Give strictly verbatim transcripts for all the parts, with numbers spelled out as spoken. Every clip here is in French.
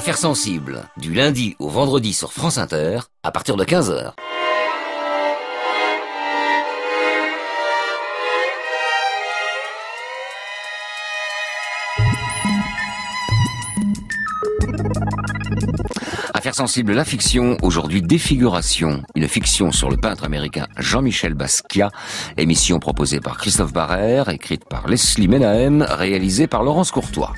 Affaires sensibles, du lundi au vendredi sur France Inter, à partir de quinze heures. Affaires sensibles, la fiction, aujourd'hui Défiguration, une fiction sur le peintre américain Jean-Michel Basquiat, émission proposée par Christophe Barrère, écrite par Leslie Menahem, réalisée par Laurence Courtois.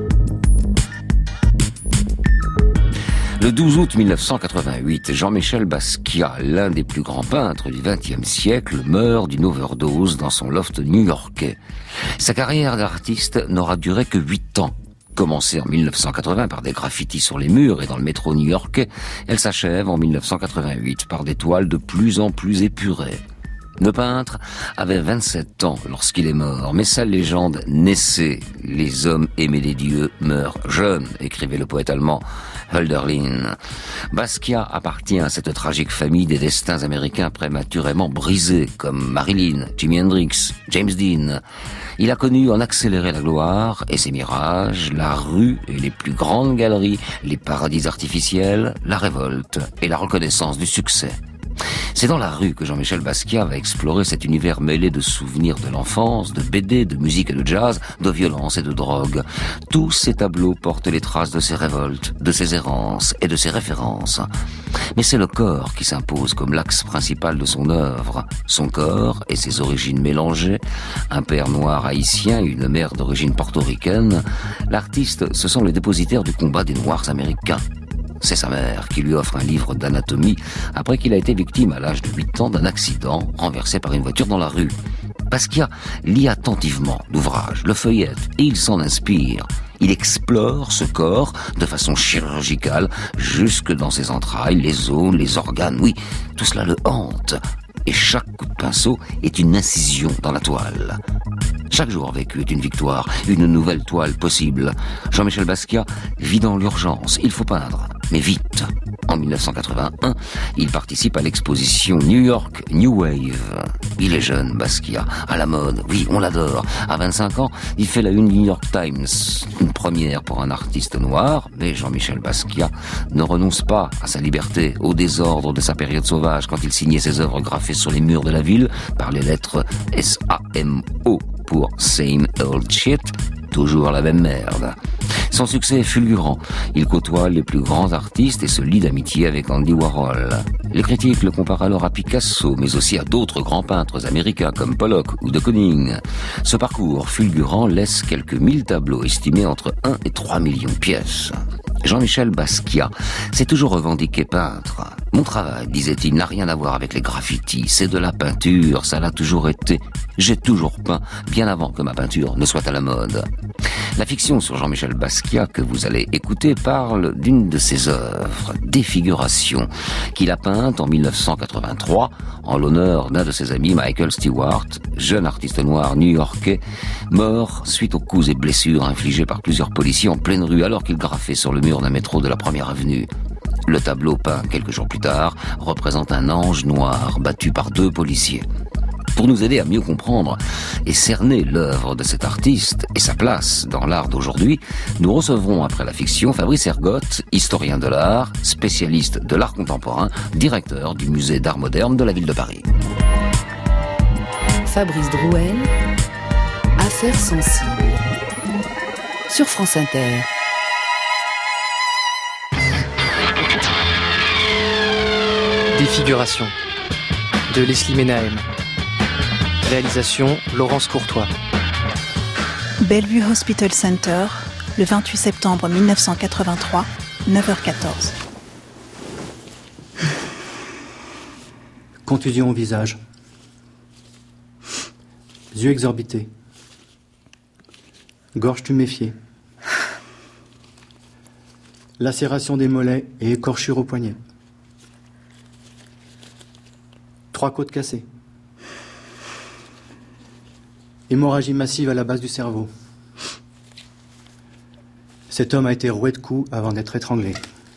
Le douze août mille neuf cent quatre-vingt-huit, Jean-Michel Basquiat, l'un des plus grands peintres du vingtième siècle, meurt d'une overdose dans son loft new-yorkais. Sa carrière d'artiste n'aura duré que huit ans. Commencée en mille neuf cent quatre-vingts par des graffitis sur les murs et dans le métro new-yorkais, elle s'achève en mille neuf cent quatre-vingt-huit par des toiles de plus en plus épurées. Le peintre avait vingt-sept ans lorsqu'il est mort, mais sa légende naissait. Les hommes aimés des dieux meurent jeunes, écrivait le poète allemand Hölderlin. Basquiat appartient à cette tragique famille des destins américains prématurément brisés, comme Marilyn, Jimi Hendrix, James Dean. Il a connu en accéléré la gloire et ses mirages, la rue et les plus grandes galeries, les paradis artificiels, la révolte et la reconnaissance du succès. C'est dans la rue que Jean-Michel Basquiat va explorer cet univers mêlé de souvenirs de l'enfance, de B D, de musique et de jazz, de violence et de drogue. Tous ces tableaux portent les traces de ses révoltes, de ses errances et de ses références. Mais c'est le corps qui s'impose comme l'axe principal de son œuvre. Son corps et ses origines mélangées, un père noir haïtien et une mère d'origine portoricaine, l'artiste, ce sont les dépositaires du combat des Noirs américains. C'est sa mère qui lui offre un livre d'anatomie après qu'il a été victime à l'âge de huit ans d'un accident renversé par une voiture dans la rue. Basquiat lit attentivement l'ouvrage, le feuillette et il s'en inspire. Il explore ce corps de façon chirurgicale jusque dans ses entrailles, les zones, les organes. Oui, tout cela le hante. Et chaque coup de pinceau est une incision dans la toile. Chaque jour vécu est une victoire, une nouvelle toile possible. Jean-Michel Basquiat vit dans l'urgence. Il faut peindre, mais vite. En mille neuf cent quatre-vingt-un, il participe à l'exposition New York New Wave. Il est jeune, Basquiat, à la mode. Oui, on l'adore. À vingt-cinq ans, il fait la une du New York Times. Une première pour un artiste noir, mais Jean-Michel Basquiat ne renonce pas à sa liberté, au désordre de sa période sauvage quand il signait ses œuvres graffées sur les murs de la ville par les lettres S A M O pour Same Old Shit, toujours la même merde. Son succès est fulgurant. Il côtoie les plus grands artistes et se lie d'amitié avec Andy Warhol. Les critiques le comparent alors à Picasso, mais aussi à d'autres grands peintres américains comme Pollock ou de Kooning. Ce parcours fulgurant laisse quelques mille tableaux estimés entre un et trois millions de pièces. Jean-Michel Basquiat s'est toujours revendiqué peintre. Mon travail, disait-il, n'a rien à voir avec les graffitis. C'est de la peinture, ça l'a toujours été. J'ai toujours peint, bien avant que ma peinture ne soit à la mode. La fiction sur Jean-Michel Basquiat que vous allez écouter parle d'une de ses œuvres, Défiguration, qu'il a peinte en mille neuf cent quatre-vingt-trois en l'honneur d'un de ses amis, Michael Stewart, jeune artiste noir new-yorkais, mort suite aux coups et blessures infligés par plusieurs policiers en pleine rue alors qu'il graffait sur le mur d'un métro de la Première Avenue. Le tableau peint quelques jours plus tard représente un ange noir battu par deux policiers. Pour nous aider à mieux comprendre et cerner l'œuvre de cet artiste et sa place dans l'art d'aujourd'hui, nous recevrons après la fiction Fabrice Ergotte, historien de l'art, spécialiste de l'art contemporain, directeur du musée d'art moderne de la ville de Paris. Fabrice Drouel, Affaires sensibles, sur France Inter. Défiguration, de Leslie Menahem. Réalisation Laurence Courtois. Bellevue Hospital Center, le vingt-huit septembre mille neuf cent quatre-vingt-trois, neuf heures quatorze. Contusion au visage. Yeux exorbités. Gorge tuméfiée. Lacération des mollets et écorchure au poignet. Trois côtes cassées. Hémorragie massive à la base du cerveau. Cet homme a été roué de coups avant d'être étranglé.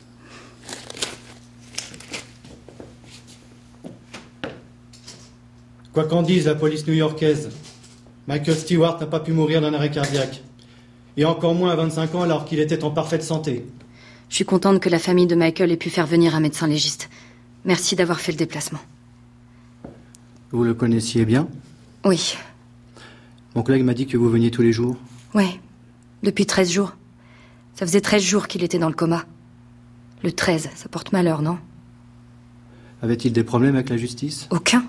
Quoi qu'en dise la police new-yorkaise, Michael Stewart n'a pas pu mourir d'un arrêt cardiaque. Et encore moins à vingt-cinq ans alors qu'il était en parfaite santé. Je suis contente que la famille de Michael ait pu faire venir un médecin légiste. Merci d'avoir fait le déplacement. Vous le connaissiez bien ? Oui. Mon collègue m'a dit que vous veniez tous les jours. Oui, depuis treize jours. Ça faisait treize jours qu'il était dans le coma. Le treize, ça porte malheur, non ? Avait-il des problèmes avec la justice ? Aucun.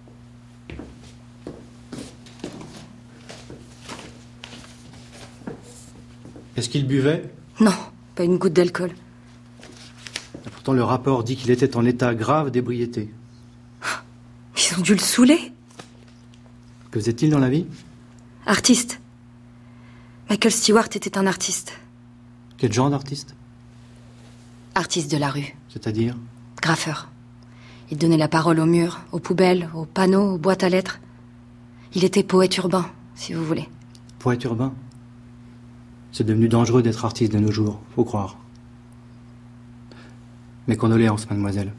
Est-ce qu'il buvait ? Non, pas une goutte d'alcool. Pourtant, le rapport dit qu'il était en état grave d'ébriété. Ils ont dû le saouler. Que faisait-il dans la vie ? Artiste. Michael Stewart était un artiste. Quel genre d'artiste ? Artiste de la rue. C'est-à-dire ? Graffeur. Il donnait la parole aux murs, aux poubelles, aux panneaux, aux boîtes à lettres. Il était poète urbain, si vous voulez. Poète urbain ? C'est devenu dangereux d'être artiste de nos jours, faut croire. Mes condoléances, mademoiselle.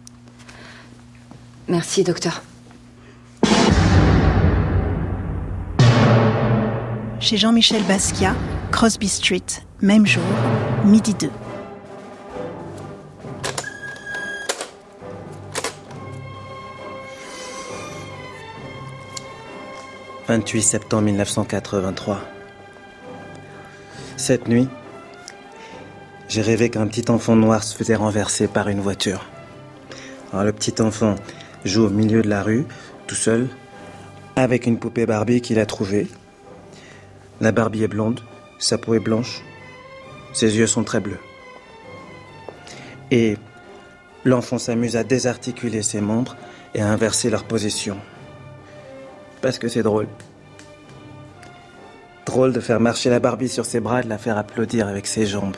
Merci, docteur. Chez Jean-Michel Basquiat, Crosby Street, même jour, midi deux. vingt-huit septembre mille neuf cent quatre-vingt-trois. Cette nuit, j'ai rêvé qu'un petit enfant noir se faisait renverser par une voiture. Alors le petit enfant joue au milieu de la rue, tout seul, avec une poupée Barbie qu'il a trouvée. La Barbie est blonde, sa peau est blanche, ses yeux sont très bleus. Et l'enfant s'amuse à désarticuler ses membres et à inverser leur position. Parce que c'est drôle. Drôle de faire marcher la Barbie sur ses bras et de la faire applaudir avec ses jambes.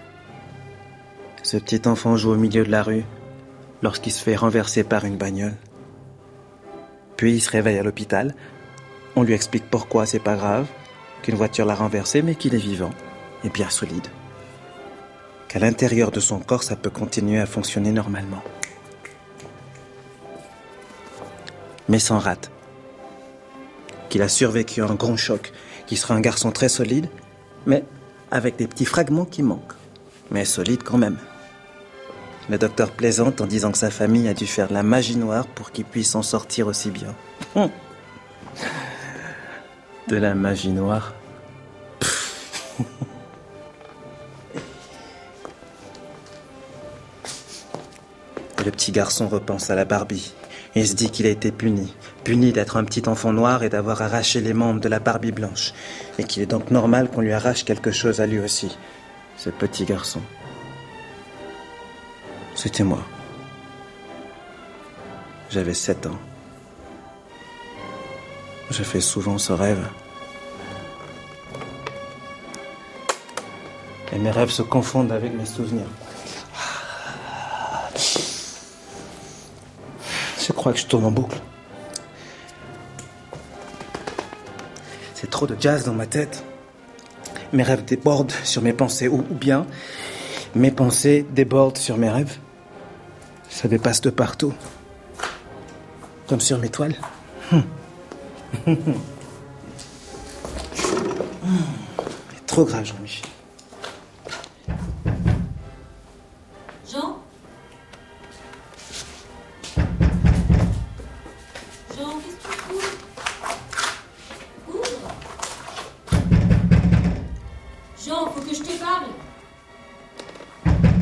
Ce petit enfant joue au milieu de la rue lorsqu'il se fait renverser par une bagnole. Puis il se réveille à l'hôpital. On lui explique pourquoi c'est pas grave, qu'une voiture l'a renversé, mais qu'il est vivant et bien solide. Qu'à l'intérieur de son corps, ça peut continuer à fonctionner normalement. Mais sans rate. Qu'il a survécu à un grand choc, qu'il sera un garçon très solide, mais avec des petits fragments qui manquent. Mais solide quand même. Le docteur plaisante en disant que sa famille a dû faire de la magie noire pour qu'il puisse en sortir aussi bien. De la magie noire. Et le petit garçon repense à la Barbie. Il se dit qu'il a été puni. Puni d'être un petit enfant noir et d'avoir arraché les membres de la Barbie blanche. Et qu'il est donc normal qu'on lui arrache quelque chose à lui aussi. Ce petit garçon. C'était moi. J'avais sept ans. Je fais souvent ce rêve. Et mes rêves se confondent avec mes souvenirs. Je crois que je tourne en boucle. C'est trop de jazz dans ma tête. Mes rêves débordent sur mes pensées, ou bien mes pensées débordent sur mes rêves. Ça dépasse de partout. Comme sur mes toiles. Hum. C'est trop grave, Jean-Michel. Jean ? Jean, qu'est-ce que tu fous ? Ouvre ! Jean, faut que je te parle. Jean !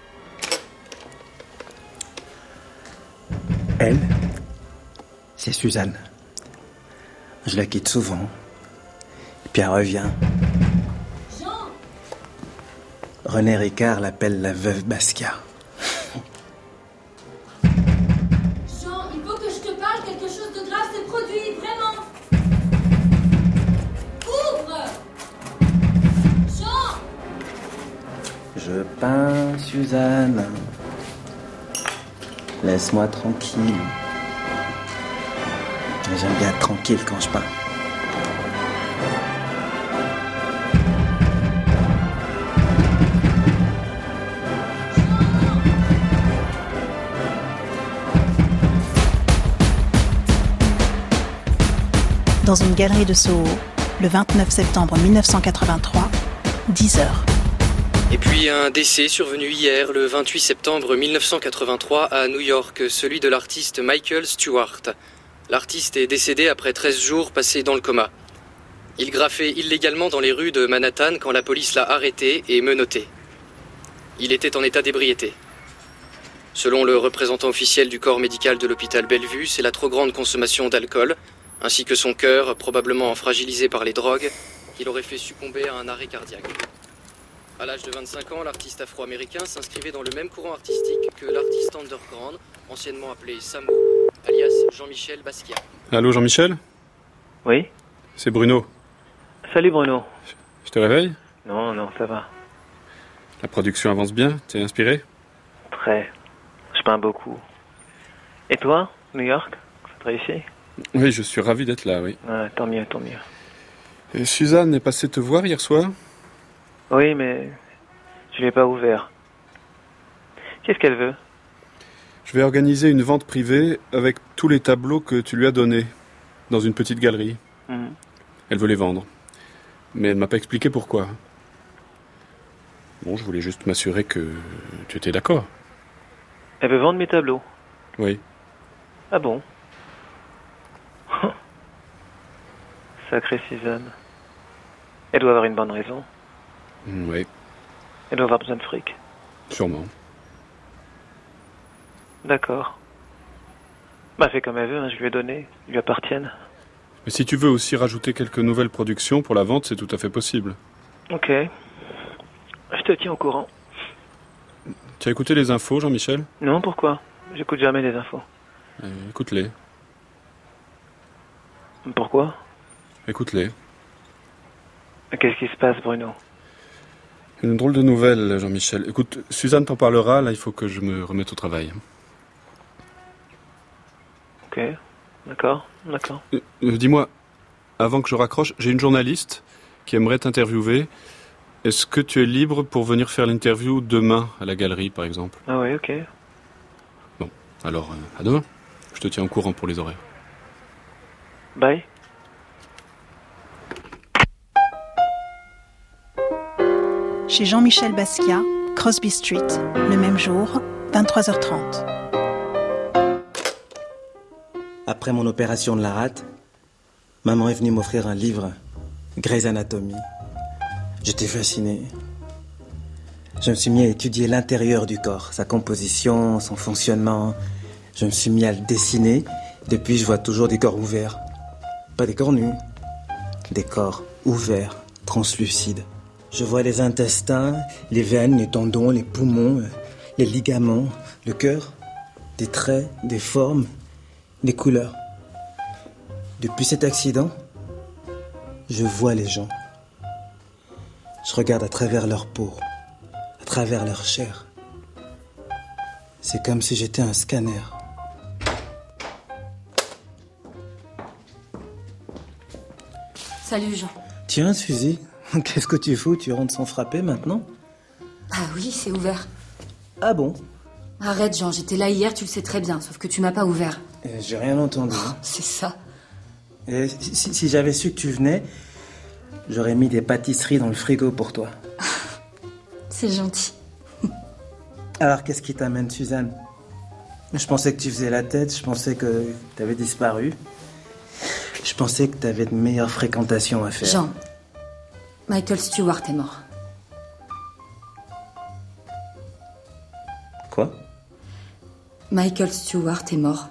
Elle, c'est Suzanne. Je la quitte souvent. Et puis elle revient. Jean ! René Ricard l'appelle la veuve Basquiat. Jean, il faut que je te parle, quelque chose de grave s'est produit, vraiment. Ouvre ! Jean ! Je peins, Suzanne. Laisse-moi tranquille. J'aime bien être tranquille quand je peins. Dans une galerie de Soho, le vingt-neuf septembre mille neuf cent quatre-vingt-trois, dix heures. Et puis un décès survenu hier, le vingt-huit septembre mille neuf cent quatre-vingt-trois, à New York, celui de l'artiste Michael Stewart. L'artiste est décédé après treize jours passés dans le coma. Il graffait illégalement dans les rues de Manhattan quand la police l'a arrêté et menotté. Il était en état d'ébriété. Selon le représentant officiel du corps médical de l'hôpital Bellevue, c'est la trop grande consommation d'alcool, ainsi que son cœur, probablement fragilisé par les drogues, qui l'aurait fait succomber à un arrêt cardiaque. À l'âge de vingt-cinq ans, l'artiste afro-américain s'inscrivait dans le même courant artistique que l'artiste underground, anciennement appelé Samo, alias Jean-Michel Basquiat. Allô Jean-Michel ? Oui ? C'est Bruno. Salut Bruno. Je te réveille ? Non, non, ça va. La production avance bien, t'es inspiré ? Très. Je peins beaucoup. Et toi, New York ? Ça te réussit ? Oui, je suis ravi d'être là, oui. Ouais, tant mieux, tant mieux. Et Suzanne est passée te voir hier soir ? Oui, mais je l'ai pas ouvert. Qu'est-ce qu'elle veut ? Je vais organiser une vente privée avec tous les tableaux que tu lui as donnés, dans une petite galerie. Mmh. Elle veut les vendre. Mais elle m'a pas expliqué pourquoi. Bon, je voulais juste m'assurer que tu étais d'accord. Elle veut vendre mes tableaux ? Oui. Ah bon ? Sacrée Suzanne. Elle doit avoir une bonne raison. Oui. Elle doit avoir besoin de fric. Sûrement. D'accord. Bah, fais comme elle veut, hein, je lui ai donné. Ils lui appartiennent. Mais si tu veux aussi rajouter quelques nouvelles productions pour la vente, c'est tout à fait possible. Ok. Je te tiens au courant. Tu as écouté les infos, Jean-Michel ? Non, pourquoi ? J'écoute jamais les infos. Euh, écoute-les. Pourquoi ? Écoute-les. Qu'est-ce qui se passe, Bruno ? Une drôle de nouvelle, Jean-Michel. Écoute, Suzanne t'en parlera, là, il faut que je me remette au travail. Ok, d'accord, d'accord. Euh, euh, dis-moi, avant que je raccroche, j'ai une journaliste qui aimerait t'interviewer. Est-ce que tu es libre pour venir faire l'interview demain à la galerie, par exemple ? Ah oui, ok. Bon, alors, euh, à demain. Je te tiens au courant pour les horaires. Bye. Chez Jean-Michel Basquiat, Crosby Street, le même jour, vingt-trois heures trente. Après mon opération de la rate, maman est venue m'offrir un livre, Grey's Anatomy. J'étais fasciné. Je me suis mis à étudier l'intérieur du corps, sa composition, son fonctionnement. Je me suis mis à le dessiner. Depuis, je vois toujours des corps ouverts. Pas des corps nus. Des corps ouverts, translucides. Je vois les intestins, les veines, les tendons, les poumons, les ligaments, le cœur, des traits, des formes, des couleurs. Depuis cet accident, je vois les gens. Je regarde à travers leur peau, à travers leur chair. C'est comme si j'étais un scanner. Salut Jean. Tiens, Suzy, qu'est-ce que tu fous? Tu rentres sans frapper maintenant? Ah oui, c'est ouvert. Ah bon? Arrête Jean, j'étais là hier, tu le sais très bien, sauf que tu m'as pas ouvert. Euh, J'ai rien entendu. Oh, c'est ça. Et si, si, si j'avais su que tu venais, j'aurais mis des pâtisseries dans le frigo pour toi. C'est gentil. Alors, qu'est-ce qui t'amène, Suzanne? Je pensais que tu faisais la tête, je pensais que t'avais disparu. Je pensais que t'avais de meilleures fréquentations à faire. Jean, Michael Stewart est mort. Quoi? Michael Stewart est mort.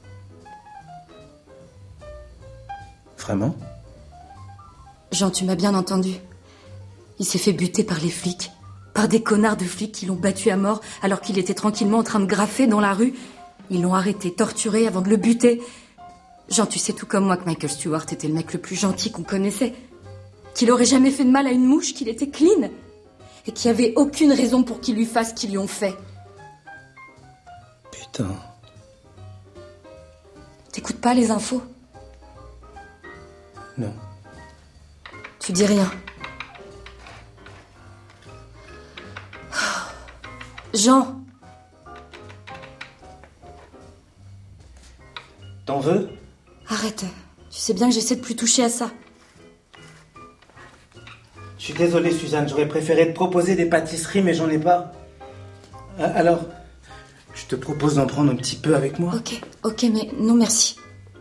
Vraiment? Jean, tu m'as bien entendu. Il s'est fait buter par les flics. Par des connards de flics qui l'ont battu à mort alors qu'il était tranquillement en train de graffer dans la rue. Ils l'ont arrêté, torturé avant de le buter. Jean, tu sais tout comme moi que Michael Stewart était le mec le plus gentil qu'on connaissait. Qu'il aurait jamais fait de mal à une mouche, qu'il était clean. Et qu'il n'y avait aucune raison pour qu'ils lui fassent ce qu'ils lui ont fait. Putain. T'écoutes pas les infos? Non. Tu dis rien. Jean. T'en veux? Arrête. Tu sais bien que j'essaie de plus toucher à ça. Je suis désolé, Suzanne, j'aurais préféré te proposer des pâtisseries, mais j'en ai pas. Alors, je te propose d'en prendre un petit peu avec moi. Ok, ok, mais non merci.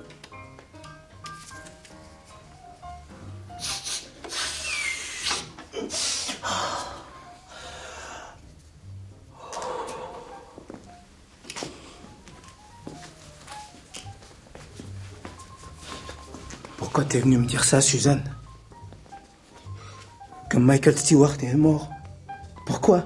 Pourquoi t'es venue me dire ça, Suzanne? Que Michael Stewart est mort. Pourquoi?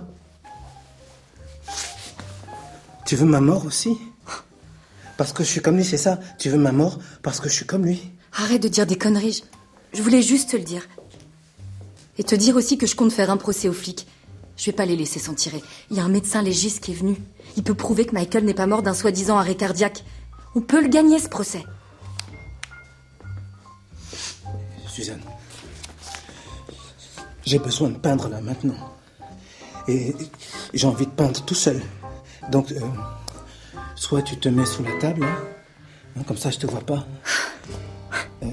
Tu veux ma mort aussi? Parce que je suis comme lui, c'est ça? Tu veux ma mort parce que je suis comme lui? Arrête de dire des conneries. Je voulais juste te le dire. Et te dire aussi que je compte faire un procès aux flics. Je vais pas les laisser s'en tirer. Il y a un médecin légiste qui est venu. Il peut prouver que Michael n'est pas mort d'un soi-disant arrêt cardiaque. On peut le gagner, ce procès. Suzanne, j'ai besoin de peindre là maintenant. Et j'ai envie de peindre tout seul. Donc, euh, soit tu te mets sous la table, hein, comme ça je te vois pas. Euh,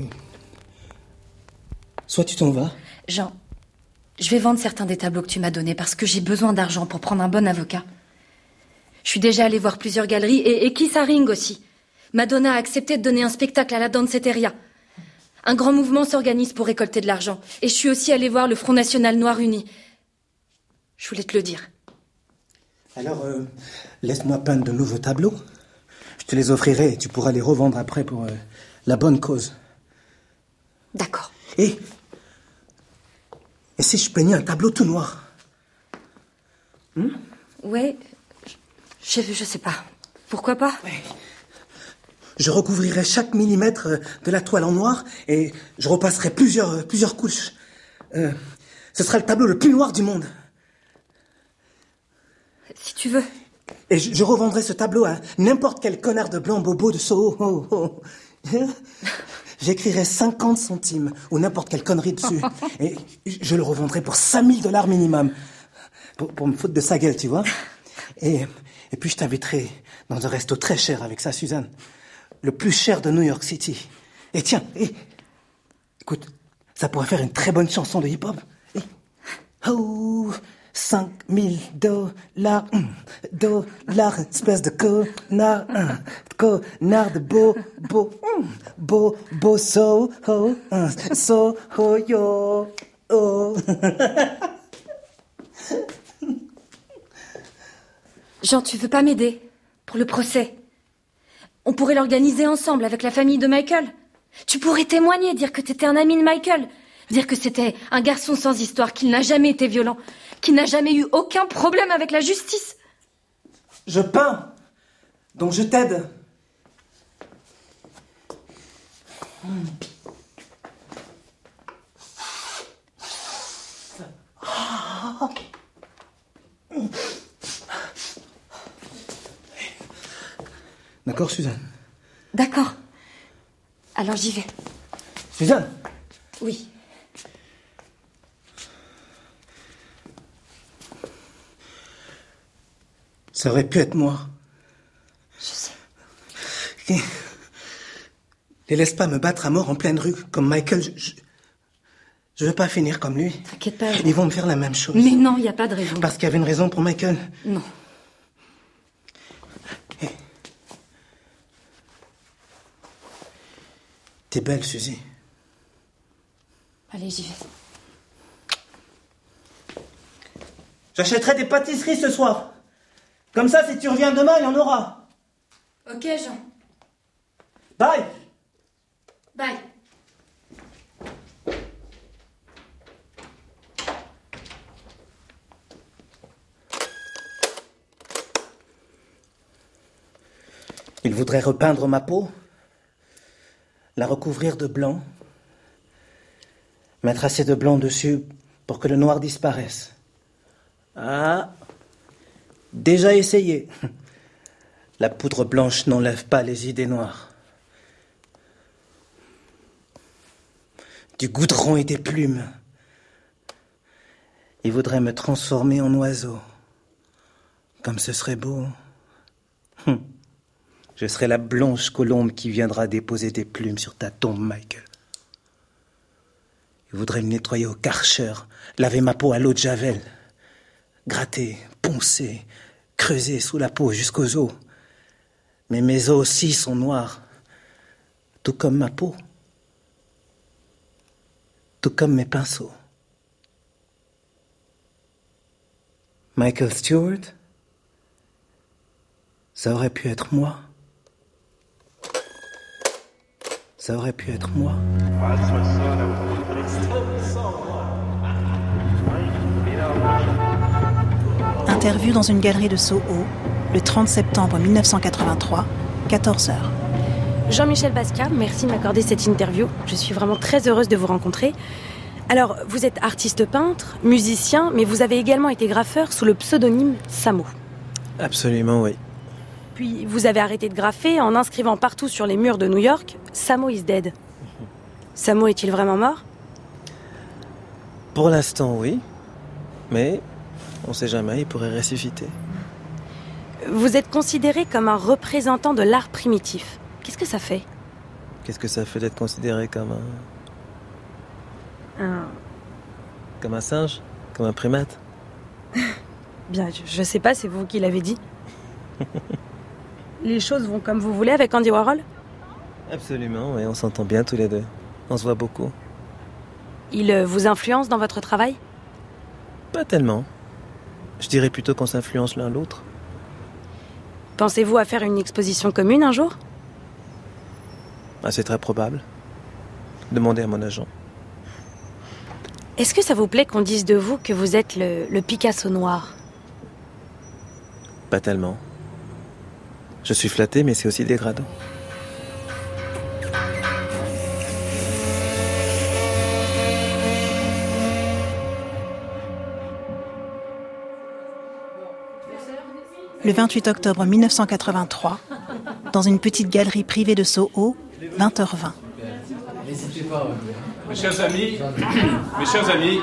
soit tu t'en vas. Jean, je vais vendre certains des tableaux que tu m'as donnés parce que j'ai besoin d'argent pour prendre un bon avocat. Je suis déjà allée voir plusieurs galeries et, et Keith Haring aussi. Madonna a accepté de donner un spectacle à la Danceteria. Un grand mouvement s'organise pour récolter de l'argent. Et je suis aussi allée voir le Front National Noir Uni. Je voulais te le dire. Alors, euh, laisse-moi peindre de nouveaux tableaux. Je te les offrirai et tu pourras les revendre après pour euh, la bonne cause. D'accord. Et, et si je peignais un tableau tout noir? hmm Ouais, je, je sais pas. Pourquoi pas? Ouais. Je recouvrirai chaque millimètre de la toile en noir et je repasserai plusieurs, plusieurs couches. Euh, ce sera le tableau le plus noir du monde. Si tu veux. Et je, je revendrai ce tableau à n'importe quel connard de blanc bobo de Soho. Oh, oh. J'écrirai cinquante centimes ou n'importe quelle connerie dessus. Et je le revendrai pour cinq mille dollars minimum. Pour, pour me foutre de sa gueule, tu vois. Et, et puis je t'inviterai dans un resto très cher avec ça, Suzanne. Le plus cher de New York City. Et tiens, et, écoute, ça pourrait faire une très bonne chanson de hip-hop. Et, oh, cinq mille dollars, dollars, espèce de connard, connard de beau, beau, beau, beau, so, ho, so, ho, yo, oh. Jean, tu veux pas m'aider pour le procès? On pourrait l'organiser ensemble avec la famille de Michael. Tu pourrais témoigner, dire que t'étais un ami de Michael. Dire que c'était un garçon sans histoire, qu'il n'a jamais été violent, qu'il n'a jamais eu aucun problème avec la justice. Je peins, donc je t'aide. Hmm. D'accord, Suzanne? D'accord. Alors j'y vais. Suzanne? Oui. Ça aurait pu être moi. Je sais. Et... Les laisse pas me battre à mort en pleine rue, comme Michael. Je, je... je veux pas finir comme lui. T'inquiète pas. Ils vont me faire la même chose. Mais non, il n'y a pas de raison. Parce qu'il y avait une raison pour Michael. Non. Et... T'es belle, Suzy. Allez, j'y vais. J'achèterai des pâtisseries ce soir. Comme ça, si tu reviens demain, il y en aura. Ok, Jean. Bye. Bye. Il voudrait repeindre ma peau, la recouvrir de blanc, mettre assez de blanc dessus pour que le noir disparaisse. Ah, déjà essayé. La poudre blanche n'enlève pas les idées noires. Du goudron et des plumes. Il voudrait me transformer en oiseau. Comme ce serait beau. Hum. Je serai la blanche colombe qui viendra déposer des plumes sur ta tombe, Michael. Il voudrait me nettoyer au Karcher, laver ma peau à l'eau de Javel, gratter, poncer, creuser sous la peau jusqu'aux os. Mais mes os aussi sont noirs, tout comme ma peau, tout comme mes pinceaux. Michael Stewart, ça aurait pu être moi. Ça aurait pu être moi. Interview dans une galerie de Soho, le trente septembre mille neuf cent quatre-vingt-trois, quatorze heures. Jean-Michel Basquiat, merci de m'accorder cette interview. Je suis vraiment très heureuse de vous rencontrer. Alors, vous êtes artiste peintre, musicien, mais vous avez également été graffeur sous le pseudonyme Samo. Absolument, oui. Puis, vous avez arrêté de graffer en inscrivant partout sur les murs de New York « Samo is dead ». Samo est-il vraiment mort ? Pour l'instant, oui. Mais on sait jamais, il pourrait ressusciter. Vous êtes considéré comme un représentant de l'art primitif. Qu'est-ce que ça fait ? Qu'est-ce que ça fait d'être considéré comme un... Un... Comme un singe ? Comme un primate ? Bien, je, je sais pas, c'est vous qui l'avez dit. Les choses vont comme vous voulez avec Andy Warhol ? Absolument, oui, on s'entend bien tous les deux. On se voit beaucoup. Il euh, vous influence dans votre travail ? Pas tellement. Je dirais plutôt qu'on s'influence l'un l'autre. Pensez-vous à faire une exposition commune un jour ? Ah, c'est très probable. Demandez à mon agent. Est-ce que ça vous plaît qu'on dise de vous que vous êtes le, le Picasso noir ? Pas tellement. Je suis flatté, mais c'est aussi dégradant. Le vingt-huit octobre mille neuf cent quatre-vingt-trois, dans une petite galerie privée de Soho, vingt heures vingt. Mes chers amis, mes chers amis,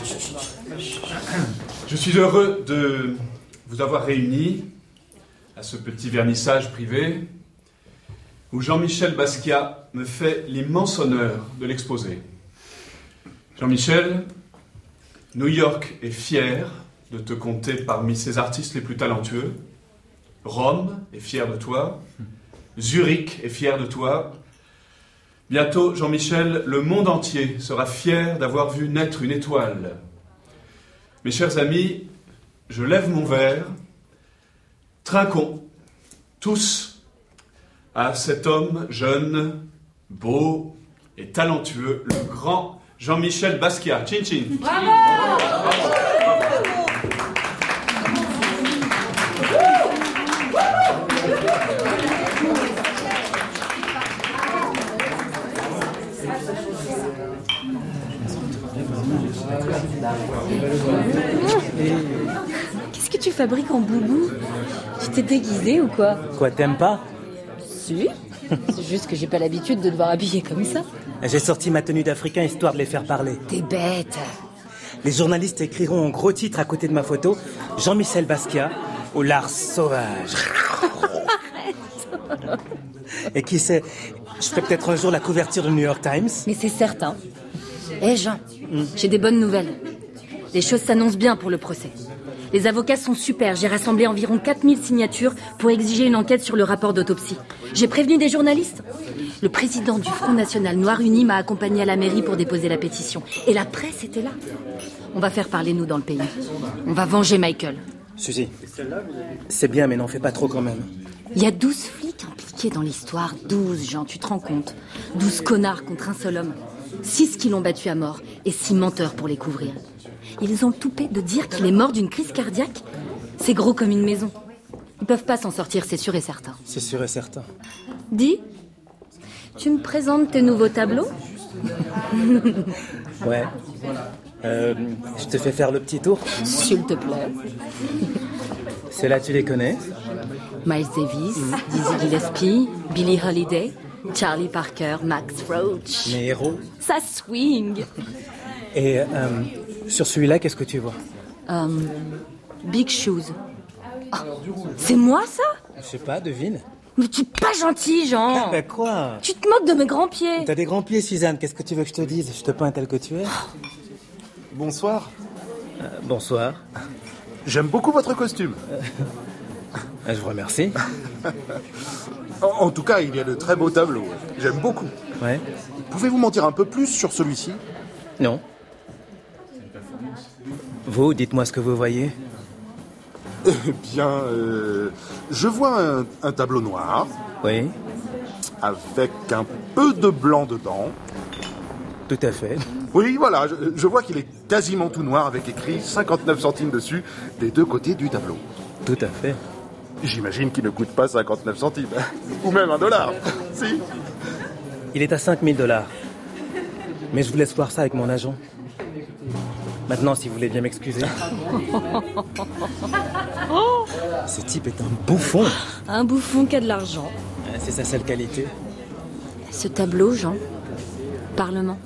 je suis heureux de vous avoir réunis à ce petit vernissage privé où Jean-Michel Basquiat me fait l'immense honneur de l'exposer. Jean-Michel, New York est fier de te compter parmi ses artistes les plus talentueux. Rome est fier de toi. Zurich est fier de toi. Bientôt, Jean-Michel, le monde entier sera fier d'avoir vu naître une étoile. Mes chers amis, je lève mon verre. Trinquons, tous, à cet homme jeune, beau et talentueux, le grand Jean-Michel Basquiat. Chin chin. Bravo. Qu'est-ce que tu fabriques en boubou ? Tu t'es déguisé ou quoi ? Quoi, t'aimes pas ? Si. C'est juste que j'ai pas l'habitude de devoir habiller comme ça. J'ai sorti ma tenue d'Africain histoire de les faire parler. T'es bête. Les journalistes écriront en gros titre à côté de ma photo « Jean-Michel Basquiat au lard sauvage ». Et qui sait, je ferai peut-être un jour la couverture du New York Times. Mais c'est certain. Hé hey Jean, mm. j'ai des bonnes nouvelles. Les choses s'annoncent bien pour le procès. Les avocats sont super. J'ai rassemblé environ quatre mille signatures pour exiger une enquête sur le rapport d'autopsie. J'ai prévenu des journalistes. Le président du Front National Noir Uni m'a accompagné à la mairie pour déposer la pétition. Et la presse était là. On va faire parler nous dans le pays. On va venger Michael. Suzy, c'est bien, mais n'en fais pas trop quand même. Il y a douze flics impliqués dans l'histoire. Douze, Jean, tu te rends compte ? Douze connards contre un seul homme. Six qui l'ont battu à mort et six menteurs pour les couvrir. Ils ont le toupet de dire qu'il est mort d'une crise cardiaque. C'est gros comme une maison. Ils peuvent pas s'en sortir, c'est sûr et certain. C'est sûr et certain. Dis, tu me présentes tes nouveaux tableaux ? Ouais. Euh, je te fais faire le petit tour ? S'il te plaît. Ceux-là, tu les connais ? Miles Davis, mmh. Dizzy Gillespie, Billie Holiday, Charlie Parker, Max Roach. Mes héros. Ça swing. Et euh, sur celui-là, qu'est-ce que tu vois ? um, Big Shoes. Oh, c'est moi, ça ? Je sais pas, devine. Mais tu es pas gentil, Jean. Ben quoi? Tu te moques de mes grands pieds. T'as des grands pieds, Suzanne. Qu'est-ce que tu veux que je te dise? Je te peins tel que tu es. Bonsoir. Euh, bonsoir. J'aime beaucoup votre costume. Euh, je vous remercie. en, en tout cas, il y a de très beaux tableaux. J'aime beaucoup. Ouais. Pouvez-vous m'en dire un peu plus sur celui-ci? Non. Vous, dites-moi ce que vous voyez. Eh bien, euh, je vois un, un tableau noir. Oui. Avec un peu de blanc dedans. Tout à fait. Oui, voilà, je, je vois qu'il est quasiment tout noir avec écrit cinquante-neuf centimes dessus des deux côtés du tableau. Tout à fait. J'imagine qu'il ne coûte pas cinquante-neuf centimes. Ou même un dollar. Si. Il est à cinq mille dollars. Mais je vous laisse voir ça avec mon agent. Maintenant, si vous voulez bien m'excuser. Ce type est un bouffon. Un bouffon qui a de l'argent. C'est sa seule qualité. Ce tableau, Jean. Parlement.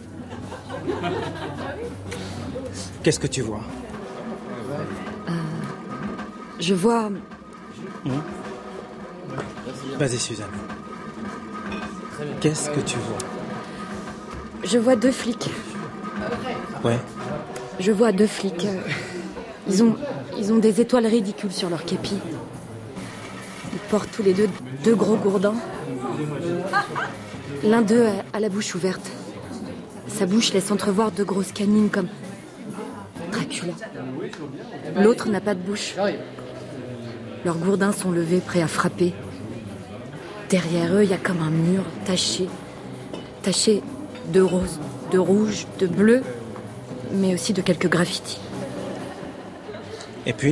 Qu'est-ce que tu vois? euh, Je vois... Mmh. Vas-y, Suzanne. Qu'est-ce que tu vois? Je vois deux flics. Ouais. Je vois deux flics. Ils ont, ils ont des étoiles ridicules sur leur képi. Ils portent tous les deux deux gros gourdins. L'un d'eux a, a la bouche ouverte. Sa bouche laisse entrevoir deux grosses canines comme Dracula. L'autre n'a pas de bouche. Leurs gourdins sont levés, prêts à frapper. Derrière eux, il y a comme un mur taché. Taché de rose, de rouge, de bleu, mais aussi de quelques graffitis. Et puis?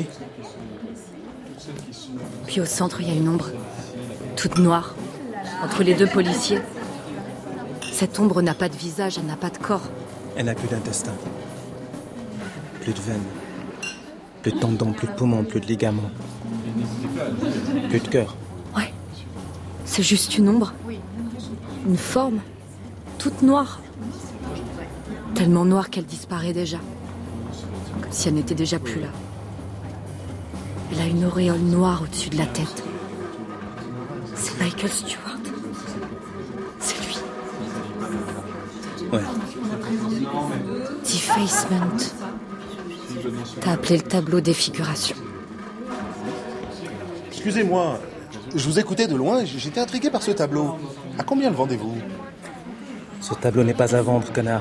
Puis au centre, il y a une ombre, toute noire, entre les deux policiers. Cette ombre n'a pas de visage, elle n'a pas de corps. Elle n'a plus d'intestin. Plus de veines. Plus de tendons, plus de poumons, plus de ligaments. Plus de cœur. Ouais. C'est juste une ombre. Une forme. Toute noire. Tellement noire qu'elle disparaît déjà. Comme si elle n'était déjà plus là. Elle a une auréole noire au-dessus de la tête. C'est Michael Stewart. C'est lui. Ouais. Defacement. T'as appelé le tableau défiguration. Excusez-moi, je vous écoutais de loin et j'étais intrigué par ce tableau. À combien le vendez-vous? Ce tableau n'est pas à vendre, connard.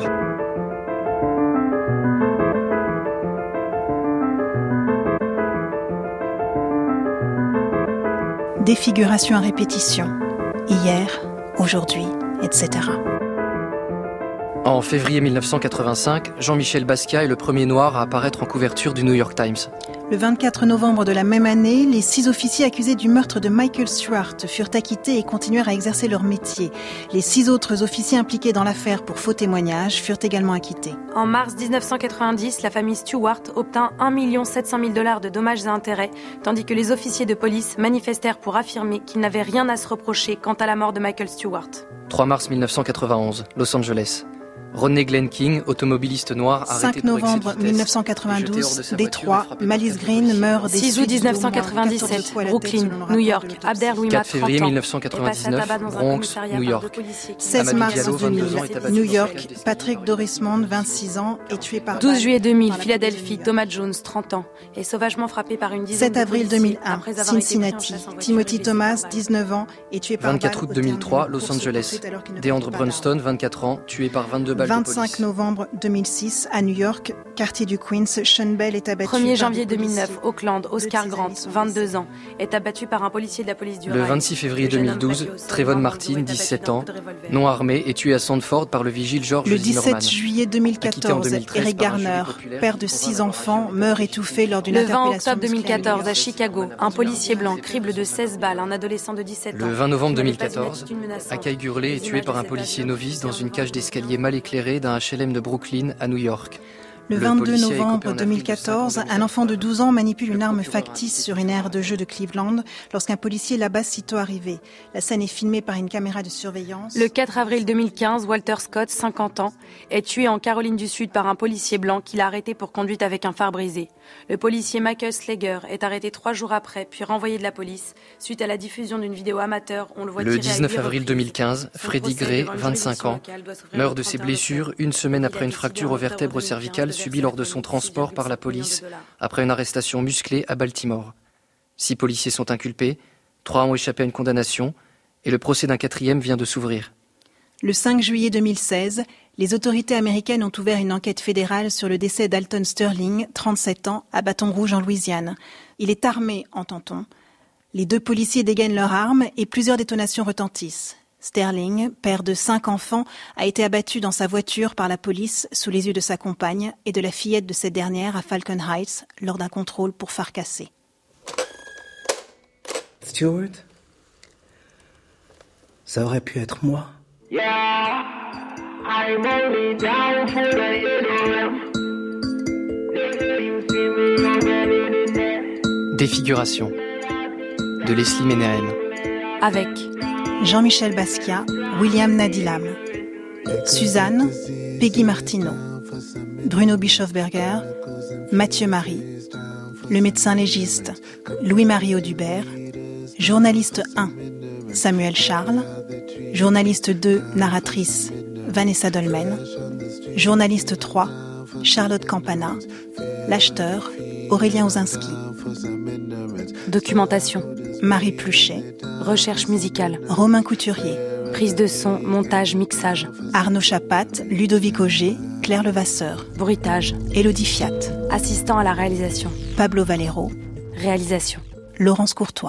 Défiguration à répétition. Hier, aujourd'hui, et cetera. En février mille neuf cent quatre-vingt-cinq, Jean-Michel Basquiat est le premier noir à apparaître en couverture du New York Times. Le vingt-quatre novembre de la même année, les six officiers accusés du meurtre de Michael Stewart furent acquittés et continuèrent à exercer leur métier. Les six autres officiers impliqués dans l'affaire pour faux témoignages furent également acquittés. En mars dix-neuf cent quatre-vingt-dix, la famille Stewart obtint un million sept cent mille dollars de dommages et intérêts, tandis que les officiers de police manifestèrent pour affirmer qu'ils n'avaient rien à se reprocher quant à la mort de Michael Stewart. trois mars mille neuf cent quatre-vingt-onze, Los Angeles. Rodney Glenn King, automobiliste noir, arrêté cinq novembre mille neuf cent quatre-vingt-douze, Détroit, Malice Green meurt des six août dix-neuf cent quatre-vingt-dix-sept, Brooklyn, New York, Abder Louis quatre février mille neuf cent quatre-vingt-dix-neuf, Bronx, New York. seize mars deux mille, New York, Patrick Dorismond, vingt-six ans, est tué par douze juillet deux mille, Philadelphie, Thomas Jones, trente ans, est sauvagement frappé par une dizaine de sept avril deux mille un, après avoir été Cincinnati, pris en chasse en Timothy Thomas, dix-neuf ans, est tué par vingt-quatre août deux mille trois, Los Angeles, Deandre Brunston, vingt-quatre ans, tué par vingt-deux balles de police. vingt-cinq novembre deux mille six, à New York, quartier du Queens, Sean Bell est abattu. premier janvier deux mille neuf, Auckland, Oscar Grant, vingt-deux ans, est abattu par un policier de la police du Le rail. vingt-six février deux mille douze, Trayvon Martin, dix-sept ans, non armé, est tué à Sandford par le vigile George Le Zimmerman. dix-sept juillet deux mille quatorze, Eric Garner, père de six enfants, meurt étouffé lors d'une Le vingt interpellation octobre deux mille quatorze, musclée. à Chicago, un policier blanc crible de seize balles un adolescent de dix-sept ans. Le vingt novembre deux mille quatorze, Qui n'avait pas une attitude menaçante. Akai Gurley est tué par un policier novice dans une cage d'escalier mal éclairée d'un H L M de Brooklyn à New York. Le vingt-deux novembre deux mille quatorze, un enfant de douze ans manipule une arme factice sur une aire de jeu de Cleveland lorsqu'un policier l'abat sitôt arrivé. La scène est filmée par une caméra de surveillance. Le quatre avril deux mille quinze, Walter Scott, cinquante ans, est tué en Caroline du Sud par un policier blanc qui l'a arrêté pour conduite avec un phare brisé. Le policier Michael Slager est arrêté trois jours après, puis renvoyé de la police. Suite à la diffusion d'une vidéo amateur, on le voit tirer à huit reprises. Le dix-neuf avril deux mille quinze, Freddie Gray, vingt-cinq ans, meurt de ses blessures une semaine après une fracture aux vertèbres cervicales subie lors de son transport par la police après une arrestation musclée à Baltimore. Six policiers sont inculpés, trois ont échappé à une condamnation et le procès d'un quatrième vient de s'ouvrir. Le cinq juillet deux mille seize, les autorités américaines ont ouvert une enquête fédérale sur le décès d'Alton Sterling, trente-sept ans, à Bâton Rouge en Louisiane. Il est armé, entend-on. Les deux policiers dégainent leurs armes et plusieurs détonations retentissent. Sterling, père de cinq enfants, a été abattu dans sa voiture par la police sous les yeux de sa compagne et de la fillette de cette dernière à Falcon Heights lors d'un contrôle pour phare cassé. Stewart, ça aurait pu être moi. Yeah, I'm only down for the interim. You see me already there. Défiguration de Leslie Ménéren. Avec Jean-Michel Basquiat, William Nadilam. Suzanne, Peggy Martineau. Bruno Bischofberger, Mathieu Marie. Le médecin légiste, Louis-Marie Audubert. Journaliste un, Samuel Charles. Journaliste deux, narratrice, Vanessa Dolmen. Journaliste trois, Charlotte Campana. L'acheteur, Aurélien Ozinski. Documentation, Marie Pluchet. recherche musicale, Romain Couturier. prise de son, montage, mixage, Arnaud Chapat, Ludovic Auger, Claire Levasseur. bruitage, Élodie Fiat. assistant à la réalisation, Pablo Valero. réalisation, Laurence Courtois.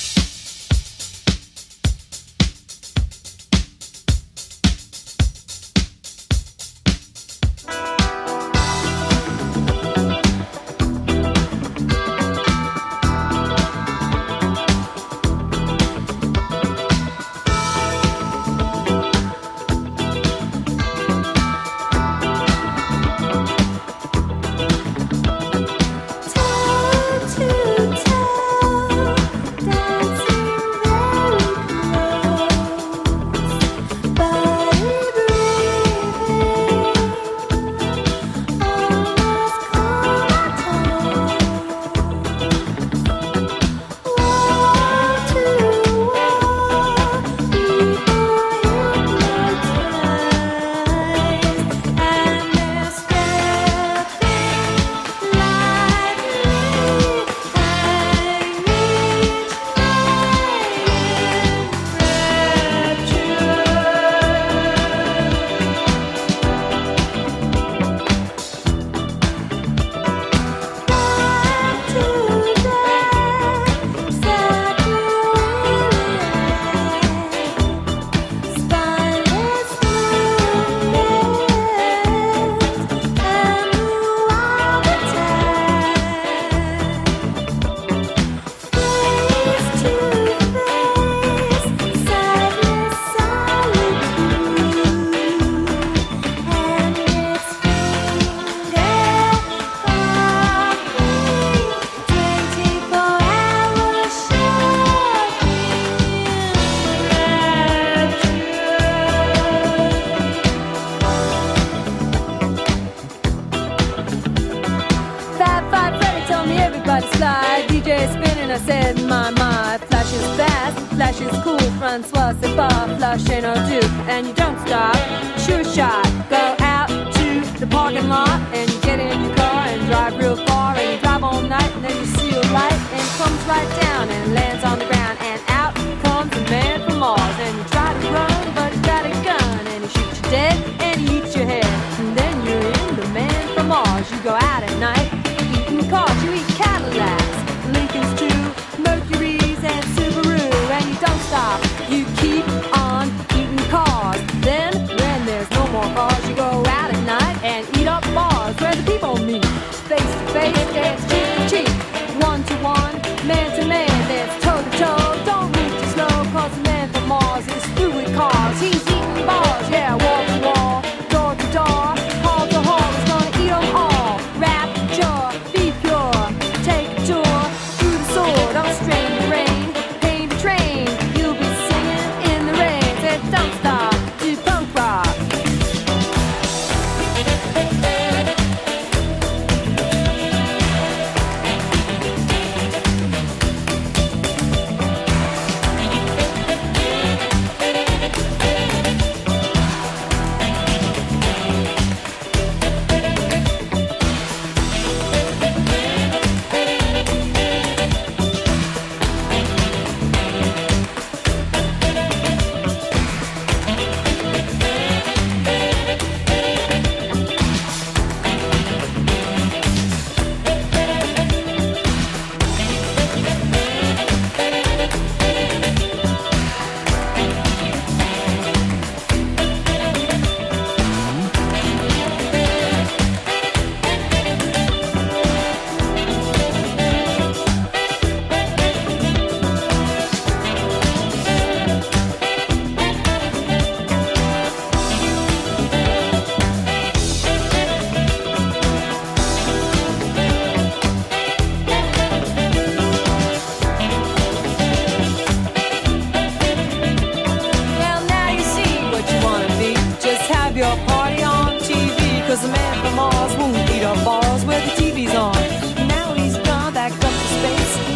Francois, c'est pas flush and no do, and you don't stop. Sure shot, go out to the parking lot, and you get in your car and drive real far, and you drive all night, and then you see a light, and it comes right down and lands on the ground, and out comes a man from Mars, and you try to run, but he's got a gun, and he shoots you dead, and he eats your head, and then you're in the man from Mars. You go out at night, eating cars, you eat Cadillacs, Lincolns too, Mercuries and Subaru, and you don't stop. You keep on eating cars. Then, when there's no more cars, you go out at night and eat up bars where the people meet. Face to face, dance cheek to cheek. One to one, man to man, dance toe to toe. Don't move too slow, cause the man from Mars is through with cars. He's eating bars, yeah, wall to wall, door to door, hall to hall. He's gonna eat them all.